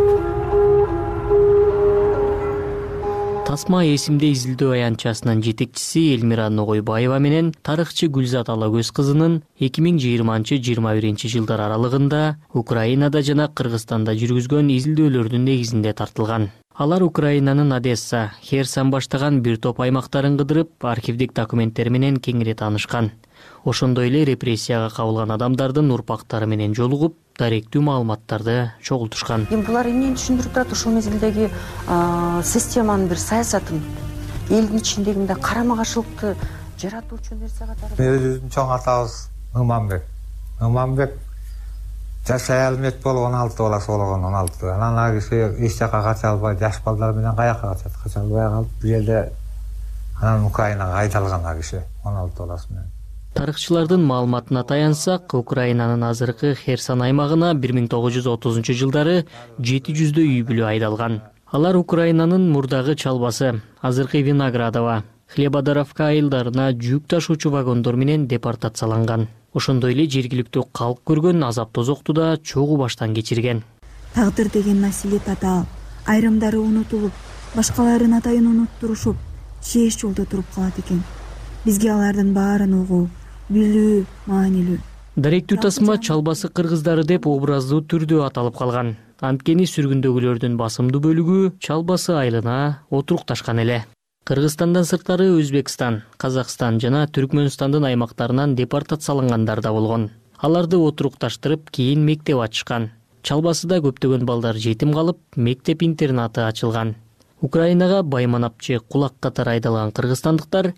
Тасма эсимде изилдөө аянтчасынын жетекчиси Элмира Ногойбаева менен тарыхчы Гүлзат Алагөз кызынын 2020-21 жылдар аралыгында Украинада жана Кыргызстанда жүргүзгөн изилдөөлөрдүн негизинде тартылган. Алар Украинанын Одесса, Херсон баштаган бир топ аймактарын кыдырып, архивдик документтер менен кеңири таанышкан. Ошондой эле репрессияга кабылган адамдардын урпактары менен жолугуп, даректүү маалыматтарды чогултушкан. Булар эмнени түшүндүрүп турат? Ошол мезгилдеги системанын бир саясатын, элдин ичиндеги карама каршылыкты жаратуучу нерсе катары. Өзүбүздүн чоң атабыз Ыманбек жашай алмет болуп 16 баласы болгон 16. Анан ал киши эч жака кача албай, жаш балдар менен каяка качат? Кача албай калып, бул жерде анан Украинага айдалган ал киши 16 баласы менен. Тарыхчылардын маалыматына таянсак, Украинанын азыркы Херсон аймагына 1930 жылдары 700 үй бүлө айдалган. Алар Украинанын мурдагы Чалбасы, азыркы Виноградово, Хлебодаровка айылдарына жүк ташуучу вагондор менен депортацияланган. Ошондой эле жергиликтүү калк көргөн азап тозокту да чогуу баштан кечирген. Тагдыр деген маселе татаал. Айрымдары унутулуп, башкаларын атайын унуттурушуп, чеш жолдо туруп калат экен. Бизге алардын баарын угуу, билүү маанилүү. Даректүү тасма чалбасы кыргыздары деп образдуу түрдө аталып калган. Анткени сүргүндөгүлөрдүн басымдуу бөлүгү чалбасы айылына отурукташкан эле. Кыргызстандан сырткары Өзбекстан, Казакстан жана Түркмөнстандын аймактарынан депортациялангандар да болгон. Аларды отурукташтырып, кийин мектеп ачышкан. Чалбасыда көптөгөн балдар жетим калып, мектеп-интернаты ачылган. Украинага байманапчы кулак катары айдалган кыргызстандыктар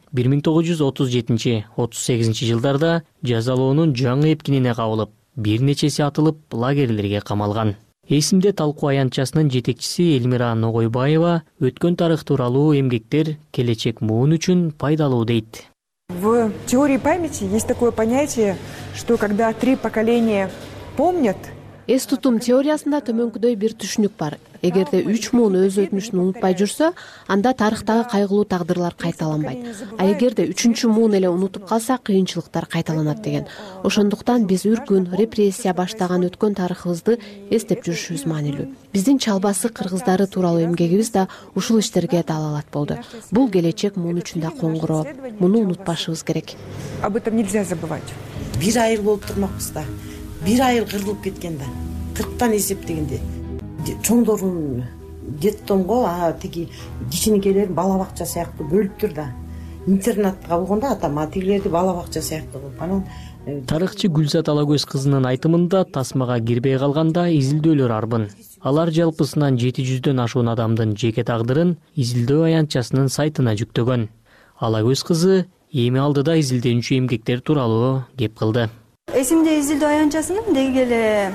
1937-38 жылдарда жазалоонун жаңы эпкинине кабылып, бир нечеси атылып, лагерлерге камалган. Эсимде талкуу аянтчасынын жетекчиси Элмира Ногойбаева өткөн тарых тууралуу эмгектер келечек муун үчүн пайдалуу дейт. В теории памяти есть такое понятие, что когда 3 поколения помнят. Эс тутум теориясында төмөнкүдөй бир түшүнүк бар. Эгерде 3 муун өз өтмүшүн унутпай жүрсө, анда тарыхтагы кайгылуу тагдырлар кайталанбайт. А эгерде 3-чү муун эле унутуп калса, кыйынчылыктар кайталанат деген. Ошондуктан биз үркүн, репрессия баштаган өткөн тарыхыбызды эстеп жүрүшүбүз маанилүү. Биздин чалбасы кыргыздары тууралуу эмгегибиз да ушул иштерге далалат болду. Бул келечек муун үчүн да коңгуроо. Муну унутпашыбыз керек. Об этом нельзя забывать. Бир айыл болуп турмакпыз да. Бир айыл кырылып кеткен да. 40-тан эсептегенде. Чоңдорун детдомго, тиги кичинекелер бала бакча сыяктуу бөлүптүр да. Интернатка болгондо атама тигилерди бала бакча сыяктуу кылып анан. Тарыхчы Гүлзат Алагөз кызынын айтымында тасмага кирбей калганда изилдөөлөр арбын. Алар жалпысынан 700дөн ашуун адамдын жеке тагдырын изилдөө аянтчасынын сайтына жүктөгөн. Алагөз кызы эми алдыда изилденүүчү эмгектер тууралуу кеп кылды. Эсимде изилдөө аянтчасынын деги эле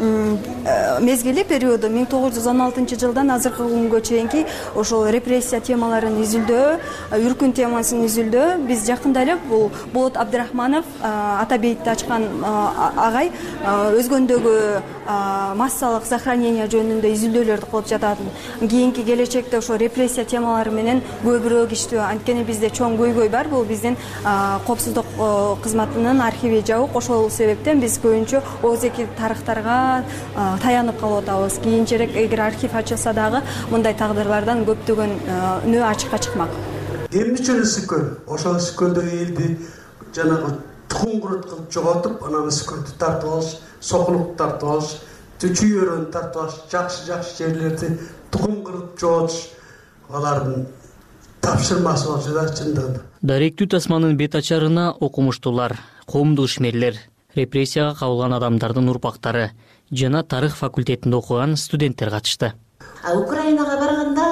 мезгили периоду 1916 жылдан азыркы күнгө чейинки ошол репрессия темаларын изилдөө, үркүн темасын изилдөө. Биз жакында эле бул Болот Абдрахманов Атабейтти ачкан агай өзгөндөгү массалык сохранение жөнүндө изилдөөлөрдү кылып жатат. Кийинки келечекте ошо репрессия темалары менен көбүрөөк иштөө. Анткени бизде чоң көйгөй бар. Бул биздин коопсуздук кызматынын архиви жабык. Ошол себептен биз көбүнчө оозеки тарыхтарга таянып калып атабыз. Кийинчерээк эгер архив ачылса дагы мындай тагдырлардан көптөгөн үнөө ачыкка чыкмак. Эмне үчүн сүкөл? Ошол сүкөлдө элди жанагы тукум курут кылып жоготуп, анан сүкөлдү тартып алыш, сокулук тартып алыш, чүйөрөнү тартып алыш, жакшы жерлерди тукум куруп жоготуш алардын тапшырмасы болчу да чындыгында. Даректүү тасманын бет ачарына окумуштуулар, коомдук ишмерлер, репрессияга кабылган адамдардын урпактары жана тарых факультетинде окуган студенттер катышты. Украинага барганда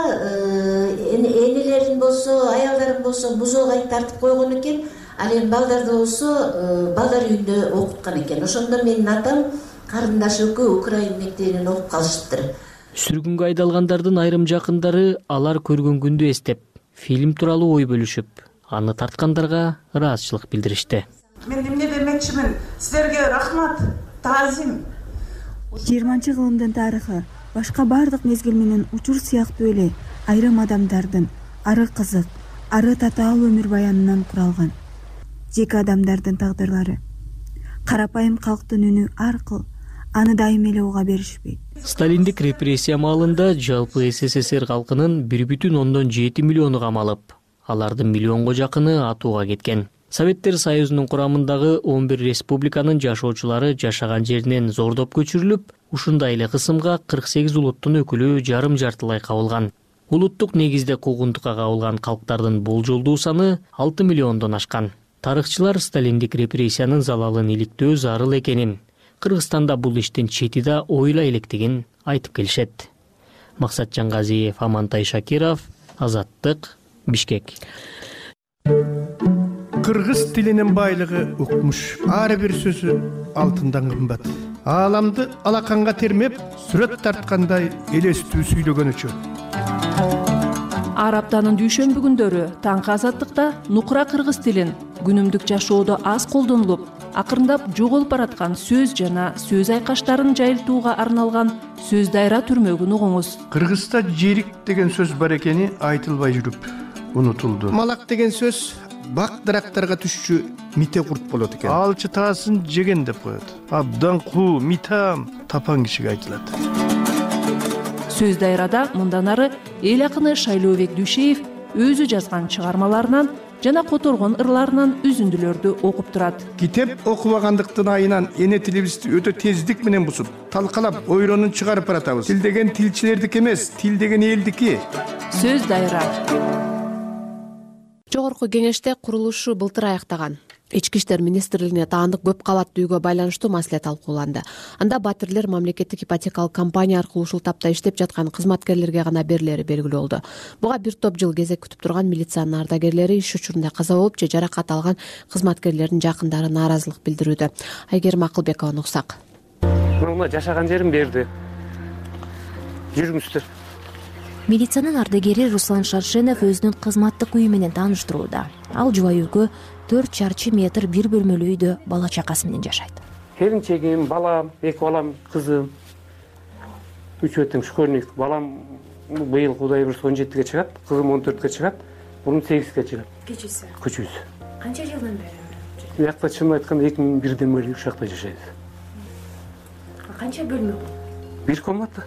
энелерин болсо, аялдарын болсо музейге тартып койгон экен. Ал эми балдарды болсо балдар үйүндө окуткан экен. Ошондо менин атам карындаш экөө Украин мектебинен окуп калышыптыр. Сүргүнгө айдалгандардын айрым жакындары алар көргөн күндү эстеп, фильм тууралуу ой бөлүшүп, аны тарткандарга ыраазычылык билдиришти. Мен эмне демекчимин? Силерге рахмат, таазим. 20 кылымдын тарыхы башка бардык мезгил менен учур сыяктуу эле айрым адамдардын ары кызык, ары татаал өмүр баянынан куралган. Жеке адамдардын тагдырлары, карапайым калктын үнү аркыл аны дайым эле уга беришпейт. Сталиндик репрессия маалында жалпы СССР калкынын 1,7 миллиону камалып, алардын миллионго жакыны атууга кеткен. Советтер Союзунун курамындагы 11 республиканын жашоочулары жашаган жеринен зордоп көчүрүлүп, ушундай эле кысымга 48 улуттун өкүлү жарым-жартылай кабылган. Улуттук негизде куугунтукка кабылган калктардын болжолдуу саны 6 миллиондон ашкан. Тарыхчылар сталиндик репрессиянын залалын иликтөө зарыл экенин, Кыргызстанда бул иштин чети да ойла электигин айтып келишет. Максат Жангазиев, Амантай Шакиров, Азаттык, Бишкек. Кыргыз тилинин байлыгы укмуш. Ар бир сөзү алтындан кымбат. Ааламды алаканга термеп, сүрөт тарткандай элестүү сүйлөгөнүчү. Ар аптанын дүйшөмбү күндөрү таңкы Азаттыкта нукура кыргыз тилин күнүмдүк жашоодо аз колдонулуп, акырындап жоголуп бараткан сөз жана сөз айкаштарын жайылтууга арналган сөз дайра түрмөгүн угуңуз. Кыргызда жерик деген сөз бар экени айтылбай жүрүп, унутулду. Малак деген сөз бак дарактарга түшчү мите курт болот экен. Алчы таасын жеген деп коет. Абдан куу, митам тапан кишиге айтылат. Сөз дайрада мындан ары эл акыны Шайлообек Дүйшеев өзү жазган чыгармаларынан жана которгон ырларынан үзүндүлөрдү окуп турат. Китеп окубагандыктын айынан эне тилибизди өтө тездик менен бузуп, талкалап, ойронун чыгарып баратабыз. Тил деген тилчилердики эмес, тил деген элдики. Сөз дайра. Жогорку кеңеште курулушу былтыр аяктаган Ички иштер министрлигине таандык көп кабаттуу үйгө байланыштуу маселе талкууланды. Анда батирлер мамлекеттик ипотекалык компания аркылуу ушул тапта иштеп жаткан кызматкерлерге гана берилери белгилүү болду. Буга бир топ жыл кезек күтүп турган милициянын ардагерлери иш учурунда каза болуп же жаракат алган кызматкерлердин жакындары нааразылык билдирүүдө. Айгерим Акылбекованы уксак. Мына жашаган жерим берди. Жүрүңүздөр. Милициянын ардагери Руслан Шаршенов өзүнүн кызматтык үйү менен тааныштырууда. Ал жубай үйгө 4 чарчы метр бир бөлмөлүү үйдө бала чакасы менен жашайт. Келинчегим, балам, 2 балам, кызым. 3 өтөң школьник. Балам быйыл Кудай буйрса 17-ге чыгат, кызым 14-ге чыгат, мунун 8-ге чыгат. Кечиси. Күчүсү. Канча жылдан бери? Биякта чынын айтканда 2001ден бери ушул жакта жашайбыз. Канча бөлмө? 1 комната.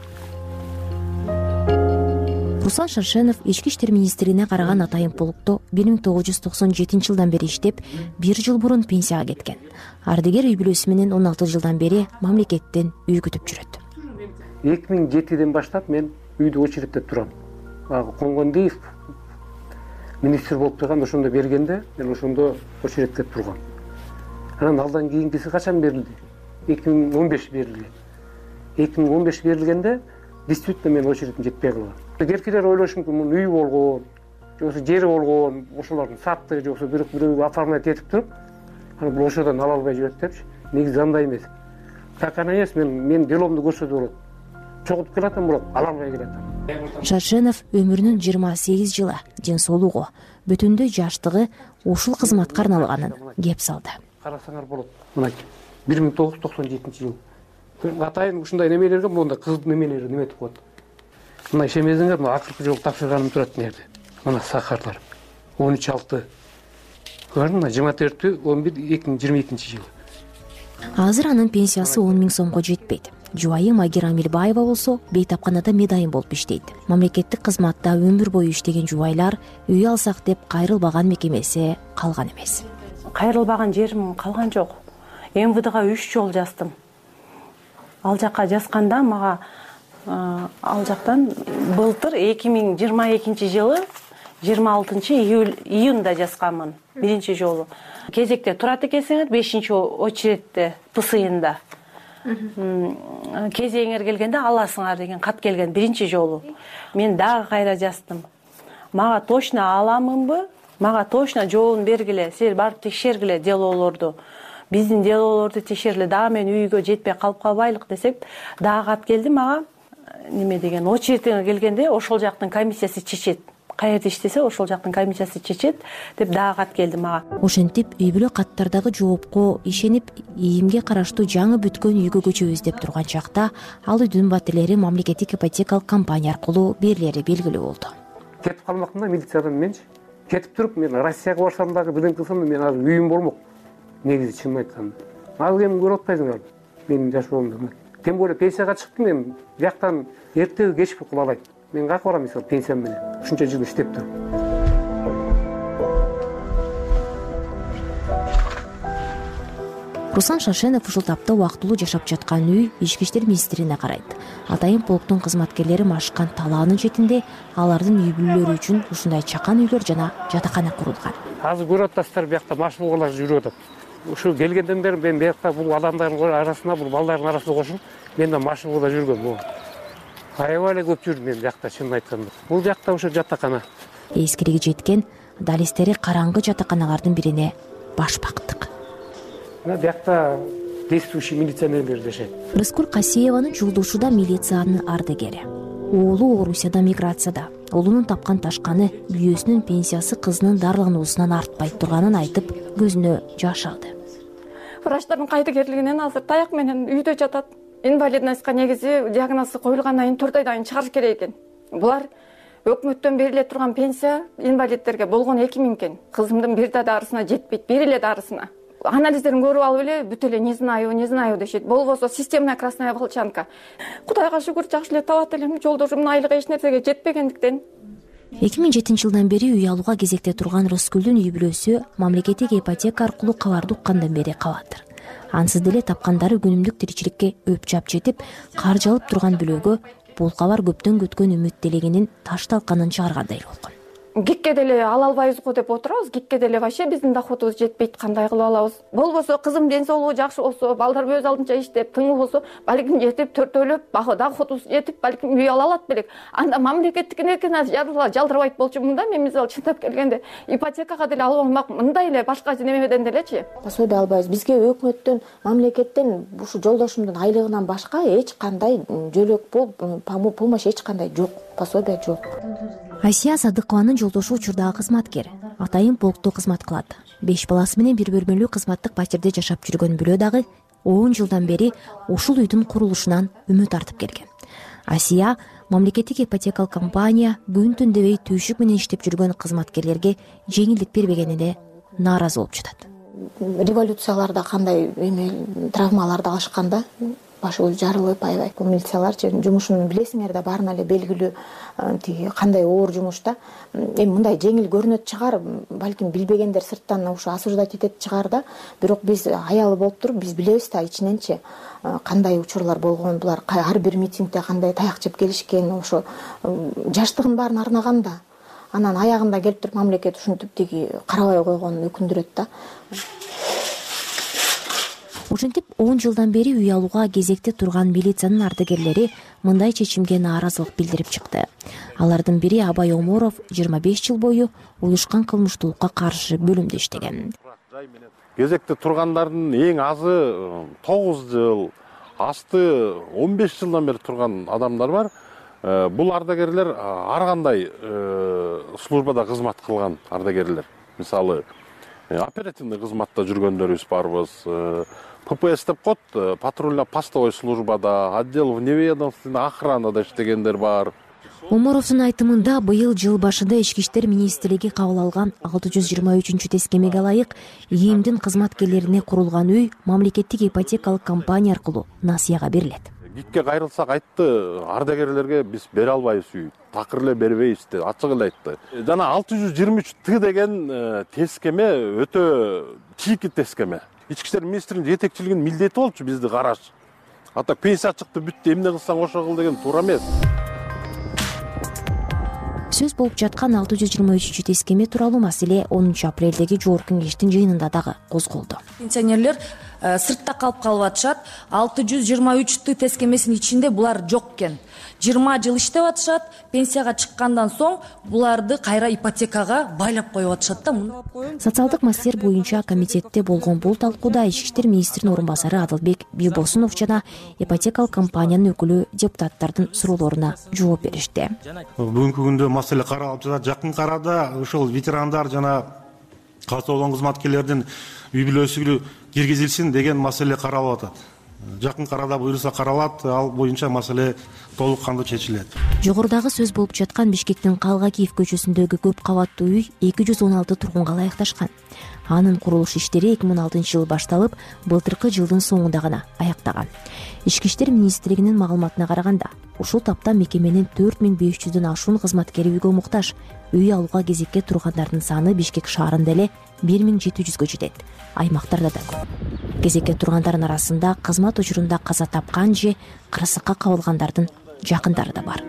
Руслан Шаршенов Ички иштер министрлигине караган атайын полкто 1997 жылдан бери иштеп, 1 жыл мурун пенсияга кеткен. Ардагер үй бүлөсү менен 16 жылдан бери мамлекеттен үй күтүп жүрөт. 2007ден баштап мен үйдө очередте турам. Конгондиев министр болуп турган ошондо бергенде мен ошондо очередте тургам. Анан алдан кийинкиси качан берилди? 2015 берилген. 2015 берилгенде действительно мен очередим жетпей калган. Керкилер ойлошу мүмкүн, мунун үйү болгон, жоксо жери болгон, ошолордун сатты, жоксо бирөө оформлять этип туруп, анан бул ошодон ала албай жүрөт депчи. Негизи андай эмес. Так ана эмес, мен деломду көрсөтүп болот. Чогултуп келатам болот, ала албай келатам. Шаршенов өмүрүнүн 28 жылы ден соолугу, бүтүндөй жаштыгы ушул кызматка арналганын кеп салды. Карасаңар болот. Мына 1997 жыл. Атайын ушундай немелерге монда кыздын немелери неметип коет. Мына ишемесиңер, мына акыркы жолу тапшырганым турат нерде. Мына сахарлар. 13-6. Көрдүң, мына 24-11-2022 жылы. Азыр анын пенсиясы 10 000 сомго жетпейт. Жубайы Магира Амилбаева болсо бейтапканада медайым болуп иштейт. Мамлекеттик кызматта өмүр бою иштеген жубайлар үй алсак деп кайрылбаган мекемеси калган эмес. Кайрылбаган жерим калган жок. МВДга 3 жолу жаздым. Ал жакка жазганда мага ал жактан былтыр 2022 жылы 26-июнда жазганмын. Биринчи жолу. Кезекте турат экенсиңер 5-очередте ПСында. Кезеңер келгенде аласыңар деген кат келген биринчи жолу. Мен дагы кайра жаздым. Мага точно аламынбы? Мага точно жообун бергиле. Силер барып текшергиле делолорду. Биздин делолорду текшерле. Дагы мен үйгө жетпей калып калбайлык десек, дагы кат келди мага. Неме деген очередине келгенде ошол жактын комиссиясы чечет. Каерде иштесе ошол жактын комиссиясы чечет деп дагы кат келди мага. Ошентип үй бүлө каттардагы жоопко ишенип, ийимге караштуу жаңы бүткөн үйгө көчөбүз деп турган чакта ал үйдүн батирлери мамлекеттик ипотекалык компания аркылуу берилери белгилүү болду. Кетип калмактын милициядан менчи. Кетип туруп мен Россияга барсам дагы бирден кылсам да мен азыр үйүм болмок. Негизи чынын айтканда. Ал эми көрүп атпайсыңар менин жашоомду. Тем более пенсияга чыктым мен. Бияктан эртеби кечпи кыла алайт. Мен каяка барам мисалы пенсиям менен. Ушунча жыл иштеп туруп. Руслан Шаршенов ушул тапта убактылуу жашап жаткан үй Ички иштер министрлигине карайт. Атайын полктун кызматкерлери машыккан талаанын четинде алардын үй бүлөлөрү үчүн ушундай чакан үйлөр жана жатакана курулган. Азыр көрүп атасыздар, биякта машыгуулар жүрүп атат. Ушу келгенден бери мен биякта бул адамдардын арасына, бул балдардын арасына кошулуп, мен да машыгууда жүргөм. Аябай эле көп жүрдүм мен биякта чынын айтканда. Бул жакта ошо жатакана. Эскириги жеткен далистери караңгы жатаканалардын бирине баш бактык. Биякта действующий милиционерлер жашайт. Рыскүл Касиеванын жолдошу милициянын ардагери. Уулу Орусияда миграцияда. Улунун тапкан ташканы күйөөсүнүн пенсиясы кызынын дарылануусунан артпай турганын айтып, көзүнө жаш алды. Врачтардын кайдыгерлигинен азыр таяк менен үйдө жатат. Инвалидностька негизи диагнозу коюлгандан кийин 4 айдан кийин чыгарыш керек экен. Булар өкмөттөн бериле турган пенсия инвалидтерге болгон 2000 экен. Кызымдын бир да дарысына жетпейт, бир эле дарысына. Анализдерин көрүп алып эле бүт эле не знаю дешет. Болбосо системная красная волчанка. Кудайга шүгүр, жакшы эле табат элем. Жолдошумдун айлыгы эч нерсеге жетпегендиктен. 2007 жылдан бери үй алууга кезекте турган Рыскүлдүн үй бүлөсү мамлекеттик ипотека аркылуу кабарды уккандан бери кабатыр. Ансыз деле тапкандары күнүмдүк тиричиликке өпчап жетип, каржы алып турган бүлөгө бул кабар көптөн күткөн үмүт делегенин таш талканын чыгаргандай болгон. Гикке деле ала албайбыз го деп отурабыз. Гикке деле вообще биздин доходубуз жетпейт, кандай кылып алабыз? Болбосо кызым ден соолугу жакшы болсо, балдарым өз алдынча иштеп, тың болсо, балким жетип, төртөөлөп, доходубуз жетип, балким үй ала алат белек. Анда мамлекеттикине жалдырбайт болчумун да. Мен мисалы чындап келгенде ипотекага деле алып алмак, мындай эле башка немеден делечи. Пособие албайбыз. Бизге өкмөттөн, мамлекеттен ушу жолдошумдун айлыгынан башка эч кандай жөлөк помощь эч кандай жок, пособие жок. Асия Садыкованын жолдошу учурдагы кызматкер. Атайын полкто кызмат кылат. 5 баласы менен бир бөлмөлүү кызматтык патерде жашап жүргөн бүлө дагы 10 жылдан бери ушул үйдүн курулушунан үмүт артып келген. Асия мамлекеттик ипотекалык компания күн түн дебей түйшүк менен иштеп жүргөн кызматкерлерге жеңилдик бербегенине нааразы болуп жатат. Революцияларда кандай травмаларды алышканда башы жарылып, аябай милицияларчы жумушун билесиңер да, баарына эле белгилүү тиги кандай оор жумуш да. Эми мындай жеңил көрүнөт чыгар, балким билбегендер сырттан ушу осуждать этет чыгар да. Бирок биз аялы болуп туруп, биз билебиз да ичиненчи кандай учурлар болгон, булар ар бир митингде кандай таяк жеп келишкен, ошо жаштыгын баарын арнаган да. Анан аягында келип туруп мамлекет ушинтип тиги карабай койгонун өкүндүрөт да. Ушинтип 10 жылдан бери үй алууга кезекте турган милициянын ардагерлери мындай чечимге нааразылык билдирип чыкты. Алардын бири Абай Оморов 25 жыл бою уюшкан кылмыштуулукка каршы бөлүмдө иштеген. Кезекте тургандардын эң азы 9 жыл, асты 15 жылдан бери турган адамдар бар. Бул ардагерлер ар кандай службада кызмат кылган ардагерлер. Мисалы, оперативный кызматта жүргөндөрүбүз барбыз. ППС деп коет, патрульно-постовой службада, отдел вневедомственной охранада иштегендер бар. Оморовдун айтымында быйыл жыл башында Ички иштер министрлиги кабыл алган 623 тескемеге ылайык ИИМдин кызматкерлерине курулган үй мамлекеттик ипотекалык компания аркылуу насыяга берилет. Гикке кайрылсак айтты, ардагерлерге биз бере албайбыз үй, такыр эле бербейбиз деп ачык эле айтты. Жана 623 деген тескеме өтө чийки тескеме. Ички иштер министринин жетекчилигинин милдети болчу бизди караш. Ата пенсия чыкты, бүттү, эмне кылсаң ошо кыл деген туура эмес. Сөз болуп жаткан 623 тескеме тууралуу маселе 10 апрелдеги жогорку кеңештин жыйынында дагы козголду. Пенсионерлер сыртта калып атышат. 623 тескемесинин ичинде булар жок экен. 20 жыл иштеп атышат, пенсияга чыккандан соң буларды кайра ипотекага байлап коюп атышат да. Социалдык маселелер боюнча комитетте болгон бул талкууда Ички иштер министринин орун басары Адылбек Бийбосунов жана ипотекалык компаниянын өкүлү депутаттардын суроолоруна жооп беришти. Бүгүнкү күндө маселе каралып жатат. Жакын арада ушул ветерандар жана катуу болгон кызматкерлердин үй бүлөсүгө киргизилсин деген маселе каралып атат. Жакын арада буюрса каралат, ал боюнча маселе толук кандуу чечилет. Жогорудагы сөз болуп жаткан Бишкектин Калгакиев көчөсүндөгү көп кабаттуу үй 216 тургунга ылайыкташкан. Анын курулуш иштери 2006-жылы башталып, былтыркы жылдын соңунда гана аяктаган. Ички иштер министрлигинин маалыматына караганда, ушул тапта мекеменин 4500дөн ашуун кызматкери үйгө муктаж. Үй алууга кезекке тургандардын саны Бишкек шаарында эле 1700гө жетет. Аймактарда да көп. Кезекке тургандардын арасында кызмат учурунда каза тапкан же кырсыкка кабылгандардын жакындары да бар.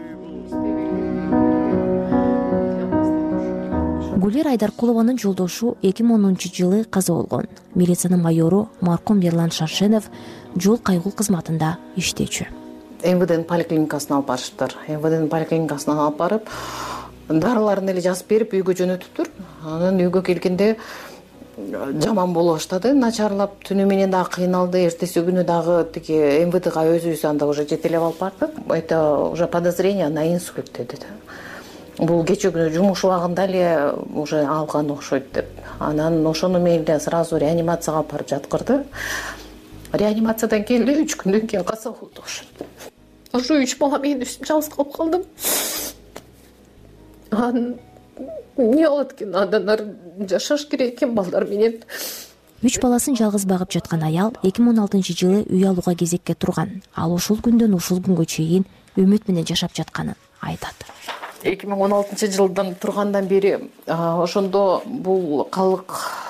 Гүлер Айдаркулованын жолдошу 2010-жылы каза болгон. Милициянын майору маркум Ерлан Шаршенов жол кайгыл кызматында иштечү. МВДнын поликлиникасына алып барышыптыр. МВДнын поликлиникасына алып барып, дарыларын эле жазып берип үйгө жөнөтүптүр. Анан үйгө келгенде жаман боло баштады, начарлап, түнү менен дагы кыйналды, эртеси күнү дагы тиги МВДга өзүбүз анда уже жетелеп алып бардык. Это уже подозрение на инсульт деди. Бул кече күнү жумуш убагында эле уже алган окшойт деп. Анан ошону менен сразу реанимацияга алып барып жаткырды. Реанимациядан келди, 3 күндөн кийин каза болду ошо. Ошо 3 бала менин үстүмө жалгыз калып калдым. эмне болот экен, андан ары жашаш керек экен балдар менен. 3 баласын жалгыз багып жаткан аял 2016-жылы үй алууга кезекке турган. Ал ушул күндөн ушул күнгө чейин үмүт менен жашап жатканын айтат. 2016-жылдан тургандан бери ошондо бул калык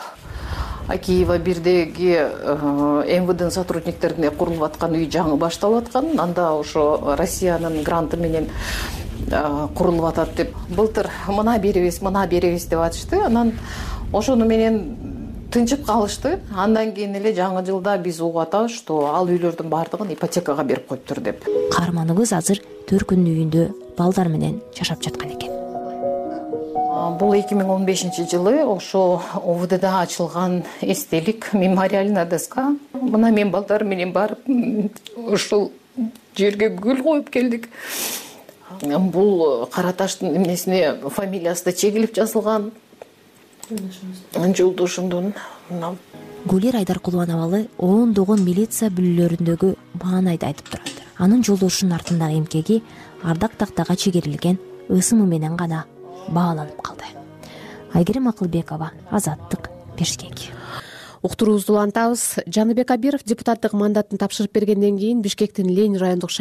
Акиева бирдеги МВД сотрудниктерине курулуп аткан үй жаңы башталып аткан. Анда ошо Россиянын гранты менен курулуп атат деп былтыр мына беребиз деп атышты. Анан ошону менен тынчып калышты. Андан кийин эле жаңы жылда биз угуп атабыз, что ал үйлөрдүн баардыгын ипотекага берип коюптур деп. Каарманыбыз азыр Төркүндүн үйүндө балдар менен жашап жаткан экен. Бул 2015-жылы ошо ОВДда ачылган эстелик мемориальная доска. Мына мен балдар менен барып ушул жерге гүл коюп келдик. Бул Кара Таштын эмнесине фамилиясы да чегилип жазылган. Жолдошумдун. Гулир Айдаркулубановалы ондогон милиция бүлөлөрүндөгү баанайды айтып турат. Анын жолдошунун артындагы эмкеги ардак тактага чегерилген ысымы менен гана бааланып калды. Айгерим Акылбекова, Азаттык, Бишкек. Уктуруубузду улантабыз. Жаныбек Абиров депутаттык мандатын тапшырып бергенден кийин Бишкектин Ленин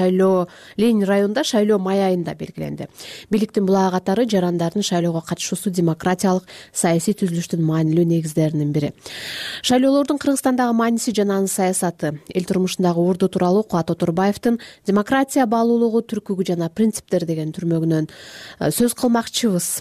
районунда шайлоо май айында белгиленди. Бийликтин булагы катары жарандардын шайлоого катышуусу демократиялык саясий түзүлүштүн маанилүү негиздеринин бири. Шайлоолордун Кыргызстандагы мааниси жана анын саясаты, эл турмушундагы орду тууралуу Кубат Оторбаевдин демократия баалуулугу, түркүгү жана принциптер деген түрмөгүнөн сөз кылмакчыбыз.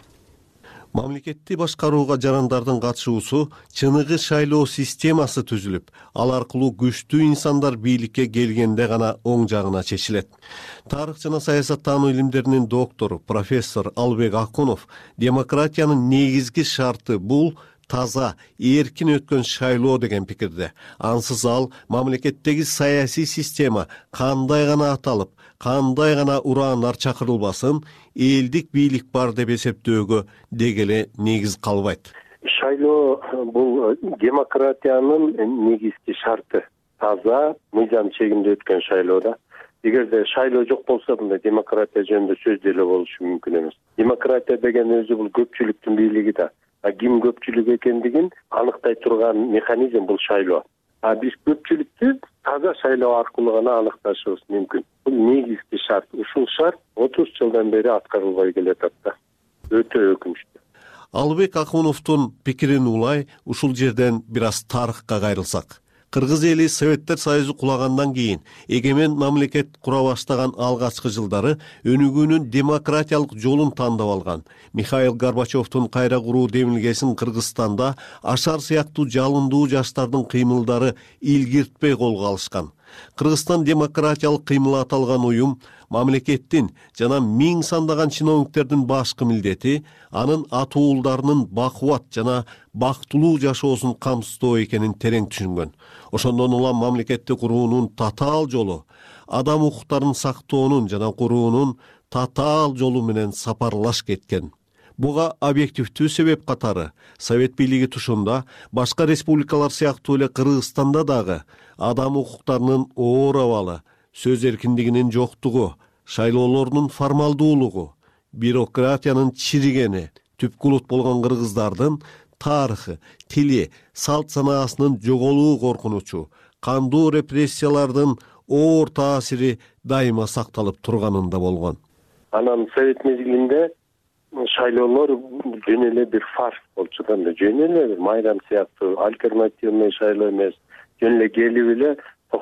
Мамлекетти башкарууга жарандардын катышуусу чыныгы шайлоо системасы түзүлүп, ал аркылуу күчтүү инсандар бийликке келгенде гана оң жагына чечилет. Тарых жана саясаттануу илимдеринин доктору профессор Албек Акунов демократиянын негизги шарты бул таза, эркин өткөн шайлоо деген пикирде. Ансыз ал мамлекеттеги саясий система кандай гана аталып, кандай гана ураандар чакырылбасын, элдик бийлик бар деп эсептөөгө дегеле негиз калбайт. Шайлоо бул демократиянын негизги шарты. Таза, мыйзам чегинде өткөн шайлоодо. Эгерде шайлоо жок болсо, мындай демократия жөнүндө сөз деле болушу мүмкүн эмес. Демократия деген өзү бул көпчүлүктүн бийлиги да. Ким көпчүлүк экендигин аныктай турган механизм бул шайлоо. Биз көпчүлүктү таза шайлоо аркылуу гана аныкташыбыз мүмкүн. Бул негизги шарт. Ушул шарт 30 жылдан бери аткарылбай келатат да. Өтө өкүнүчтүү. Албек Акуновдун пикирин улай ушул жерден бир аз тарыхка кайрылсак. Кыргыз эли Советтер Союзу кулагандан кийин эгемен мамлекет кура баштаган алгачкы жылдары өнүгүүнүн демократиялык жолун тандап алган. Михаил Горбачевдун кайра куруу демилгесин Кыргызстанда Ашар сыяктуу жалындуу жаштардын кыймылдары илгиртпей колго алышкан. Кыргызстан демократиялык кыймыл аталган уюм мамлекеттин жана миң сандаган чиновниктердин башкы милдети анын атуулдарынын бакубат жана бактылуу жашоосун камсыздоо экенин терең түшүнгөн. Ошондон улам мамлекетти куруунун татаал жолу, адам укуктарын сактоонун жана куруунун татаал жолу менен сапарлаш кеткен. Буга объективдүү себеп катары Совет бийлиги тушунда башка республикалар сыяктуу эле Кыргызстанда дагы адам укуктарынын оор абалы, сөз эркиндигинин жоктугу, шайлоолордун формалдуулугу, бюрократиянын чиригени, түпкү улут болгон кыргыздардын тарыхы, тили, салт санаасынын жоголуу коркунучу, кандуу репрессиялардын оор таасири дайыма сакталып турганында болгон. Анан Совет мезгилинде шайлоолор жөн эле бир фарс болчу да, жөн эле бир майрам сыяктуу альтернативный шайлоо эмес, жөн эле келип эле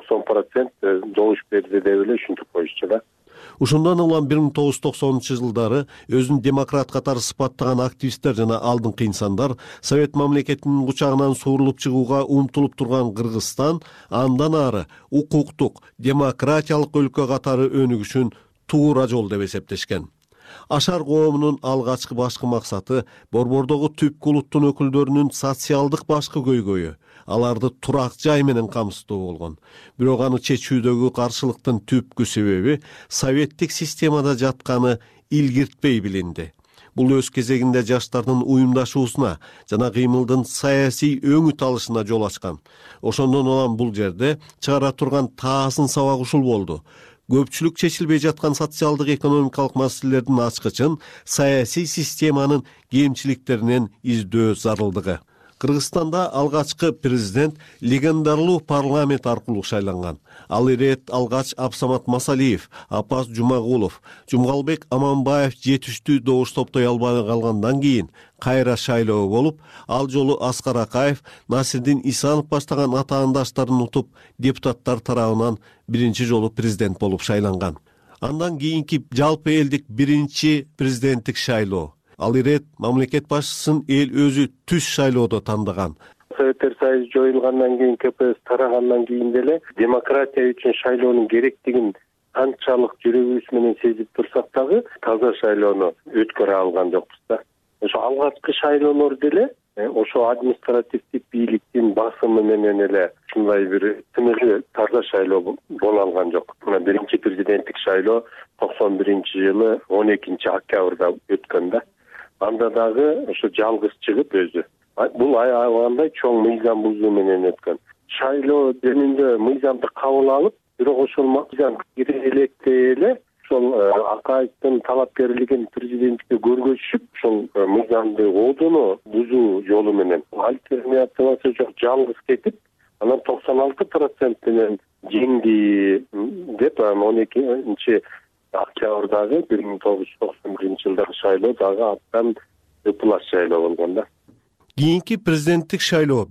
90% добуш берди деп эле ушинтип коюшчу да. Ушундан улам 1990-жылдары өзүн демократ катары сыпаттаган активисттер жана алдыңкы инсандар Совет мамлекетинин кучагынан суурулуп чыгууга умтулуп турган Кыргызстан андан ары укуктук, демократиялык өлкө катары өнүгүшүн туура жол деп эсептешкен. Ашар коомунун алгачкы башкы максаты борбордогу түпкү улуттун өкүлдөрүнүн социалдык башкы көйгөйү, аларды турак жай менен камсыздоо болгон. Бирок аны чечүүдөгү каршылыктын түпкү себеби советтик системада жатканы илгиртпей билинди. Бул өз кезегинде жаштардын уюмдашуусуна жана кыймылдын саясий өңүт алышына жол ачкан. Ошондон улам бул жерде чыгара турган таасын сабак ушул болду. көпчүлүк чечилбей жаткан социалдык экономикалык маселелердин ачкычын саясий системанын кемчиликтеринен издөө зарылдыгы. Кыргызстанда алгачкы президент легендарлуу парламент аркылуу шайланган. Ал ирет алгач Абсамат Масалиев, Апаз Жумагулов, Жумгалбек Аманбаев жетиштүү добуш топтой албай калгандан кийин кайра шайлоо болуп, ал жолу Аскар Акаев, Насирдин Исанов баштаган атаандаштарын утуп, депутаттар тарабынан биринчи жолу президент болуп шайланган. Андан кийинки жалпы элдик биринчи президенттик шайлоо. Ал ирет мамлекет башчысын эл өзү түз шайлоодо тандаган. Советтер Союзу жоюлгандан кийин, КПСС тарагандан кийин деле демократия үчүн шайлоонун керектигин канчалык жүрөгүбүз менен сезип турсак дагы таза шайлоону өткөрө алган жокпуз да. Ошо алгачкы шайлоолор деле ошо административдик бийликтин басымы менен эле ушундай бир тыныгы таза шайлоо боло алган жок. Мына биринчи президенттик шайлоо 91-жылы 12 октябрда өткөн да. Анда дагы ошо жалгыз чыгып өзү. Бул аябагандай чоң мыйзам бузуу менен өткөн. Шайлоо жөнүндө мыйзамды кабыл алып, бирок ошол мыйзам кире электе эле ошол Акаевдин талапкерлигин президенттикке көргөзүшүп, ошол мыйзамды оодону бузуу жолу менен альтернативасы жок жалгыз кетип, анан 96% менен жеңди деп 12 октябрдагы 1991-жылдагы шайлоо дагы абдан ыплас шайлоо болгон да. Кийинки президенттик шайлоо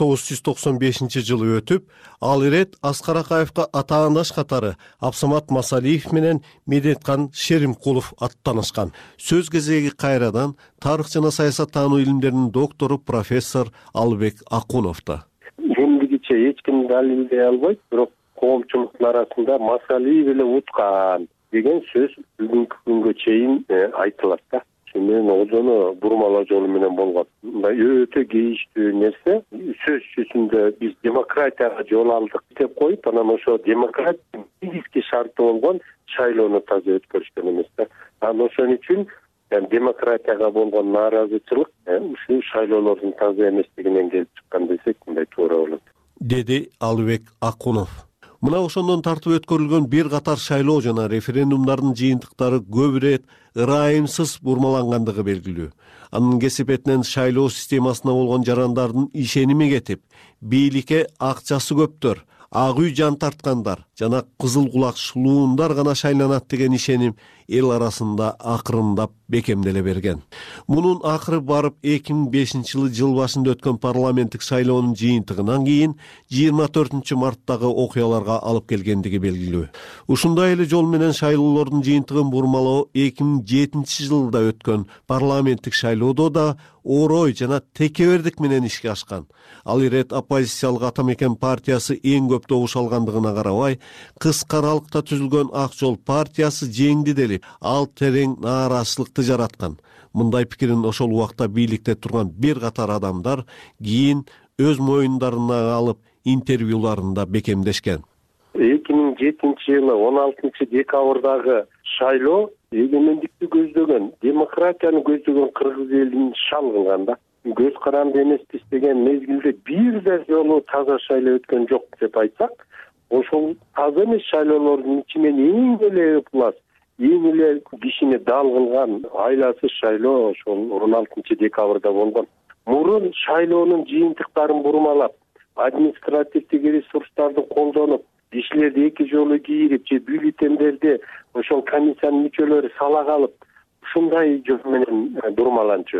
1995-жылы өтүп, ал ирет Аскар Акаевка атаандаш катары Абсамат Масалиев менен Медеткан Шеримкулов аттанышкан. Сөз кезеги кайрадан тарых жана саясаттануу илимдеринин доктору профессор Албек Акуновдо. Эмдигиче эч ким далилдей албайт, бирок коомчулуктун арасында Масалиев эле уткан деген сөз бүгүнкү күнгө чейин айтылат да. Мен оодону бурмалоо жолу менен болгон. Мындай өтө кейиштүү нерсе. Сөз жүзүндө биз демократияга жол алдык деп коюп, анан ошо демократиянын негизги шарты болгон шайлоону таза өткөрүшкөн эмес да. Анан ошон үчүн демократияга болгон нааразычылык ушул шайлоолордун таза эместигинен келип чыккан десек мындай туура болот, деди Албек Акунов. Мына ошондон тартып өткөрүлгөн бир катар шайлоо жана референдумдардын жыйынтыктары көп ирет ырайымсыз бурмалангандыгы белгилүү. Анын кесепетинен шайлоо системасына болгон жарандардын ишеними кетип, бийликке акчасы көптөр, ак үй жан тарткандар жана кызыл кулак шулуундар гана шайланат деген ишеним эл арасында акырындап бекемделе берген. Мунун акыры барып 2005-жылы жыл башында өткөн парламенттик шайлоонун жыйынтыгынан кийин 24-марттагы окуяларга алып келгендиги белгилүү. Ушундай эле жол менен шайлоолордун жыйынтыгын бурмалоо 2007-жылда өткөн парламенттик шайлоодо да орой жана текебердик менен ишке ашкан. Ал ирет оппозициялык Ата Мекен партиясы эң көп добуш алгандыгына карабай, кыска аралыкта түзүлгөн Ак Жол партиясы жеңди делип, ал терең нааразычылыкты жараткан. Мындай пикирин ошол убакта бийликте турган бир катар адамдар кийин өз моюндарына алып интервьюларында бекемдешкен. 2007-жылы 16 декабрдагы шайлоо эгемендикти көздөгөн, демократияны көздөгөн кыргыз элин шал кылган да. Көз каранды эмеспиз деген мезгилде бир да жолу таза шайлоо өткөн жок деп айтсак, ошол таза эмес шайлоолордун ичинен эң эле ыплас, эң эле кишини дал кылган айласыз шайлоо ошол 16 декабрда болгон. Мурун шайлоонун жыйынтыктарын бурмалап, административдик ресурстарды колдонуп, кишилерди эки жолу кийирип же бюллетендерди ошол комиссиянын мүчөлөрү сала калып, ушундай жол менен бурмаланчу.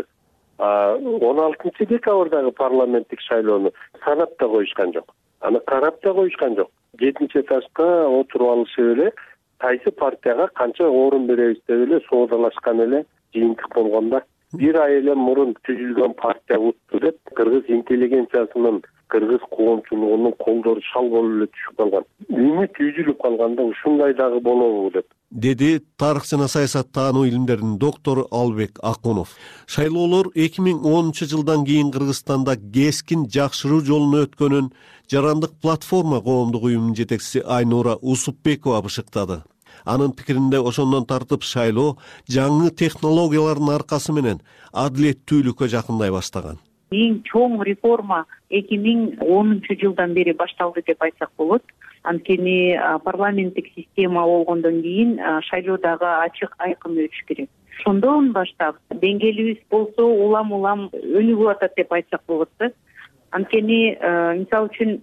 16 декабрдагы парламенттик шайлоону санап да коюшкан жок. Аны карап да коюшкан жок. 7-этажга отуруп алышып эле кайсы партияга канча орун беребиз деп эле соодалашкан эле жыйынтык болгон да. Бир ай эле мурун түзүлгөн партия утту деп кыргыз интеллигенциясынын, кыргыз коомчулугунун колдору шал болуп эле түшүп калган. Үмүт үзүлүп калганда ушундай дагы болобу деп, деди тарых жана саясаттануу илимдеринин доктору Албек Акунов. Шайлоолор 2010-жылдан кийин Кыргызстанда кескин жакшыруу жолуна өткөнүн Жарандык платформа коомдук уюмунун жетекчиси Айнура Усупбекова бышыктады. Анын пикиринде ошондон тартып шайлоо жаңы технологиялардын аркасы менен адилеттүүлүккө жакындай баштаган. Эң чоң реформа 2010-жылдан бери башталды деп айтсак болот. анткени парламенттик система болгондон кийин шайлоо дагы ачык айкын өтүш керек. Ошондон баштап деңгээлибиз болсо улам өнүгүп атат деп айтсак болот да. Анткени мисалы үчүн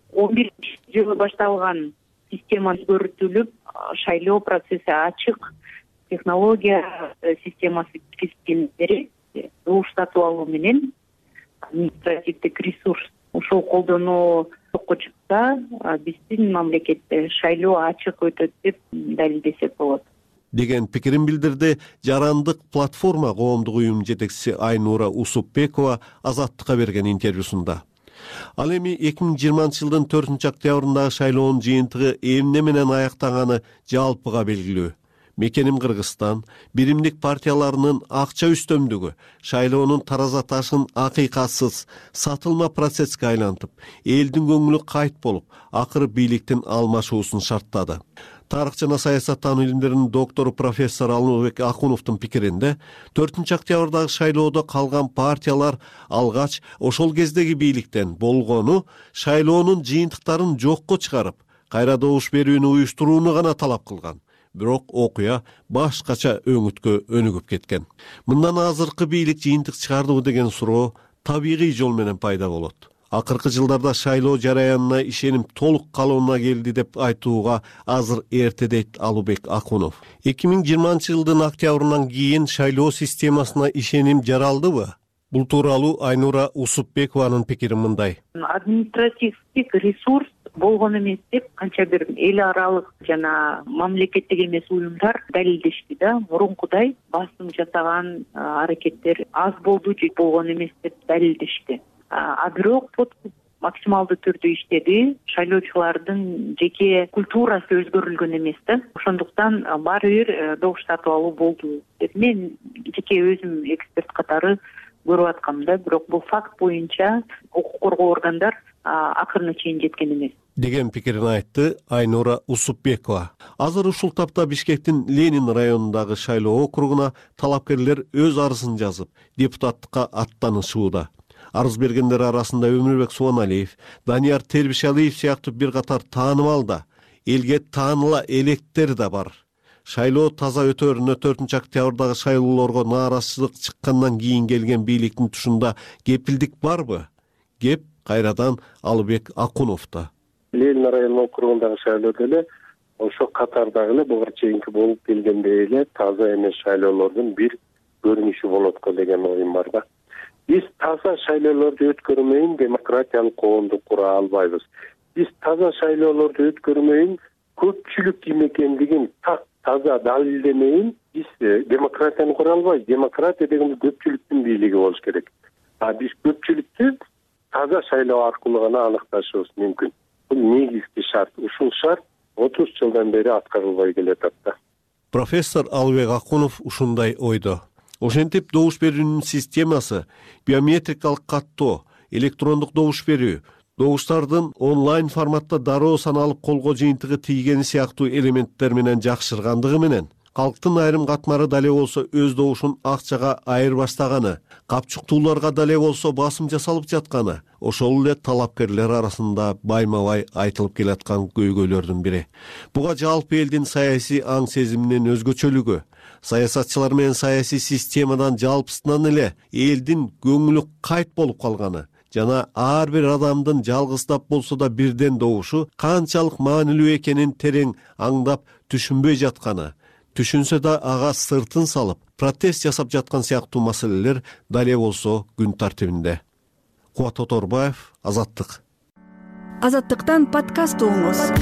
11-жылы башталган система өзгөртүлүп, шайлоо процесси ачык, технология системасы киргизилгенден бери добуш сатып алуу менен административдик ресурс ошол колдонуу жокко чыкса, биздин мамлекетте шайлоо ачык өтөт деп далилдесек болот деген пикирин билдирди Жарандык платформа коомдук уюм жетекчиси Айнура Усупбекова Азаттыкка берген интервьюсунда. Ал эми 2020-жылдын 4-октябрындагы шайлоонун жыйынтыгы эмне менен аяктаганы жалпыга белгилүү. Мекеним Кыргызстан, биримдик партияларынын акча үстөмдүгү шайлоонун тараза ташын акыйкатсыз сатылма процесске айлантып, элдин көңүлү кайт болуп, акыры бийликтин алмашуусун шарттады. Тарых жана саясаттануу илимдеринин доктору профессор Алыбек Акуновдун пикиринде 4-октябрдагы шайлоодо калган партиялар алгач ошол кездеги бийликтен болгону шайлоонун жыйынтыктарын жокко чыгарып, кайра добуш берүүнү уюштурууну гана талап кылган. Бирок окуя башкача өңүткө өнүгүп кеткен. Мындан азыркы бийлик жыйынтык чыгардыбы деген суроо табигый жол менен пайда болот. Акыркы жылдарда шайлоо жараянына ишеним толук калыбына келди деп айтууга азыр эрте дейт Алыбек Акунов. 2020-жылдын октябрынан кийин шайлоо системасына ишеним жаралдыбы? Бул тууралуу Айнура Усупбекованын пикири мындай. Административдик ресурс болгон эмес деп канча бир эл аралык жана мамлекеттик эмес уюмдар далилдешти да. Мурункудай басым жасаган аракеттер аз болду же болгон эмес деп далилдешти. Бирок максималдуу түрдө иштеди. Шайлоочулардын жеке культурасы өзгөрүлгөн эмес да. Ошондуктан баары бир добуш сатып алуу болду деп мен жеке өзүм эксперт катары көрүп аткам да. Бирок бул факт боюнча укук коргоо органдар акырына чейин жеткен эмес деген пикирин айтты Айнура Усупбекова. Азыр ушул тапта Бишкектин Ленин районундагы шайлоо округуна талапкерлер өз арызын жазып, депутаттыкка аттанышууда. Арыз бергендер арасында Өмүрбек Суаналиев, Данияр Тербишалиев сыяктуу бир катар таанымал да, элге тааныла электер да бар. Шайлоо таза өтөрүнө 4-октябрдагы шайлоолорго нааразычылык чыккандан кийин келген бийликтин тушунда кепилдик барбы? Кеп кайрадан Алыбек Акуновдо. Ленин район округундагы шайлоодо эле ошо катардагы эле буга чейинки болуп келгендей эле таза эмес шайлоолордун бир көрүнүшү болот го деген оюм бар да. Биз таза шайлоолорду өткөрмөйүн демократиялык коомду кура албайбыз. Биз таза шайлоолорду өткөрмөйүн көпчүлүк ким экендигин таза далилдемейин биз демократияны кура албайбыз. Демократия деген көпчүлүктүн бийлиги болуш керек. Биз көпчүлүктү таза шайлоо аркылуу гана аныкташыбыз мүмкүн. Бул негизги шарт. Ушул шарт 30 жылдан бери аткарылбай келатат да. Профессор Алыбек Акунов ушундай ойдо. Ошентип добуш берүүнүн системасы, биометрикалык каттоо, электрондук добуш берүү, добуштардын онлайн форматта дароо саналып колго жыйынтыгы тийгени сыяктуу элементтер менен жакшыргандыгы менен, калктын айрым катмары дале болсо өз добушун акчага айырбаштаганы, капчыктууларга дале болсо басым жасалып жатканы, ошол эле талапкерлер арасында байма-бай айтылып келаткан көйгөйлөрдүн бири. Буга жалпы элдин саясий аң сезиминин өзгөчөлүгү, саясатчылар менен саясий системадан жалпысынан эле элдин көңүлү кайт болуп калганы жана ар бир адамдын жалгыздап болсо да бирден добушу канчалык маанилүү экенин терең аңдап түшүнбөй жатканы, түшүнсө да ага сыртын салып, протест жасап жаткан сыяктуу маселелер дале болсо күн тартибинде. Кубат Оторбаев, Азаттык. Азаттыктан подкаст угуңуз.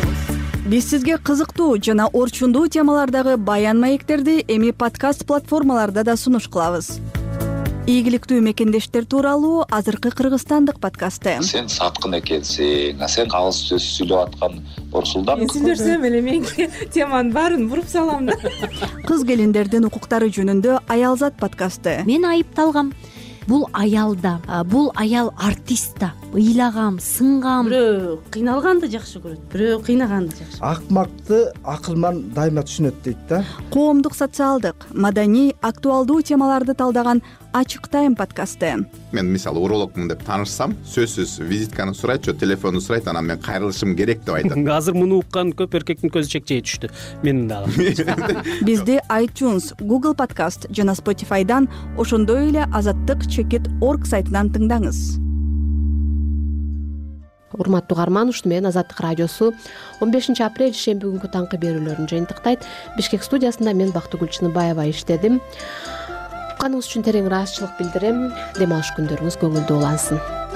Биз сизге кызыктуу жана орчундуу темалардагы баян маектерди эми подкаст платформаларда да сунуш кылабыз. Ийгиликтүү мекендештер тууралуу азыркы кыргызстандык подкасты. Сен саткын экенсиң, сен кагыс сөз сүйлөп аткан Орсулдан. Мен сүйлөсөм эле мен теманын баарын буруп салам да. Кыз келиндердин укуктары жөнүндө Аялзат подкасты. Мен айыпталгам. Бул аял да, бул аял артист да. ыйлагам, сынгам. Бирөө кыйналганды жакшы көрөт, бирөө кыйнаганды жакшы. Акмакты акылман дайыма түшүнөт дейт да. Коомдук, социалдык, маданий, актуалдуу темаларды талдаган Ачык Тайм подкасты. Мен мисалы урологмун деп таанышсам, сөзсүз визитканы сурайт, же телефонду сурайт, анан мен кайрылышым керек деп айтат. Азыр муну уккан көп эркектин көзү чекчей түштү. Менин дагы. Бизди iTunes, Google Podcast жана Spotify'дан, ошондой эле azattyk.org сайтынан тыңдаңыз. Урматтуу угарман, ушуну менен Азаттык радиосу 15 апрель шемби күнкү таңкы берүүлөрүн жыйынтыктайт. Бишкек студиясында мен Бактыгүл Чыныбаева иштедим. Укканыңыз үчүн терең ыраазычылык билдирем. Дем алыш күндөрүңүз көңүлдүү улансын.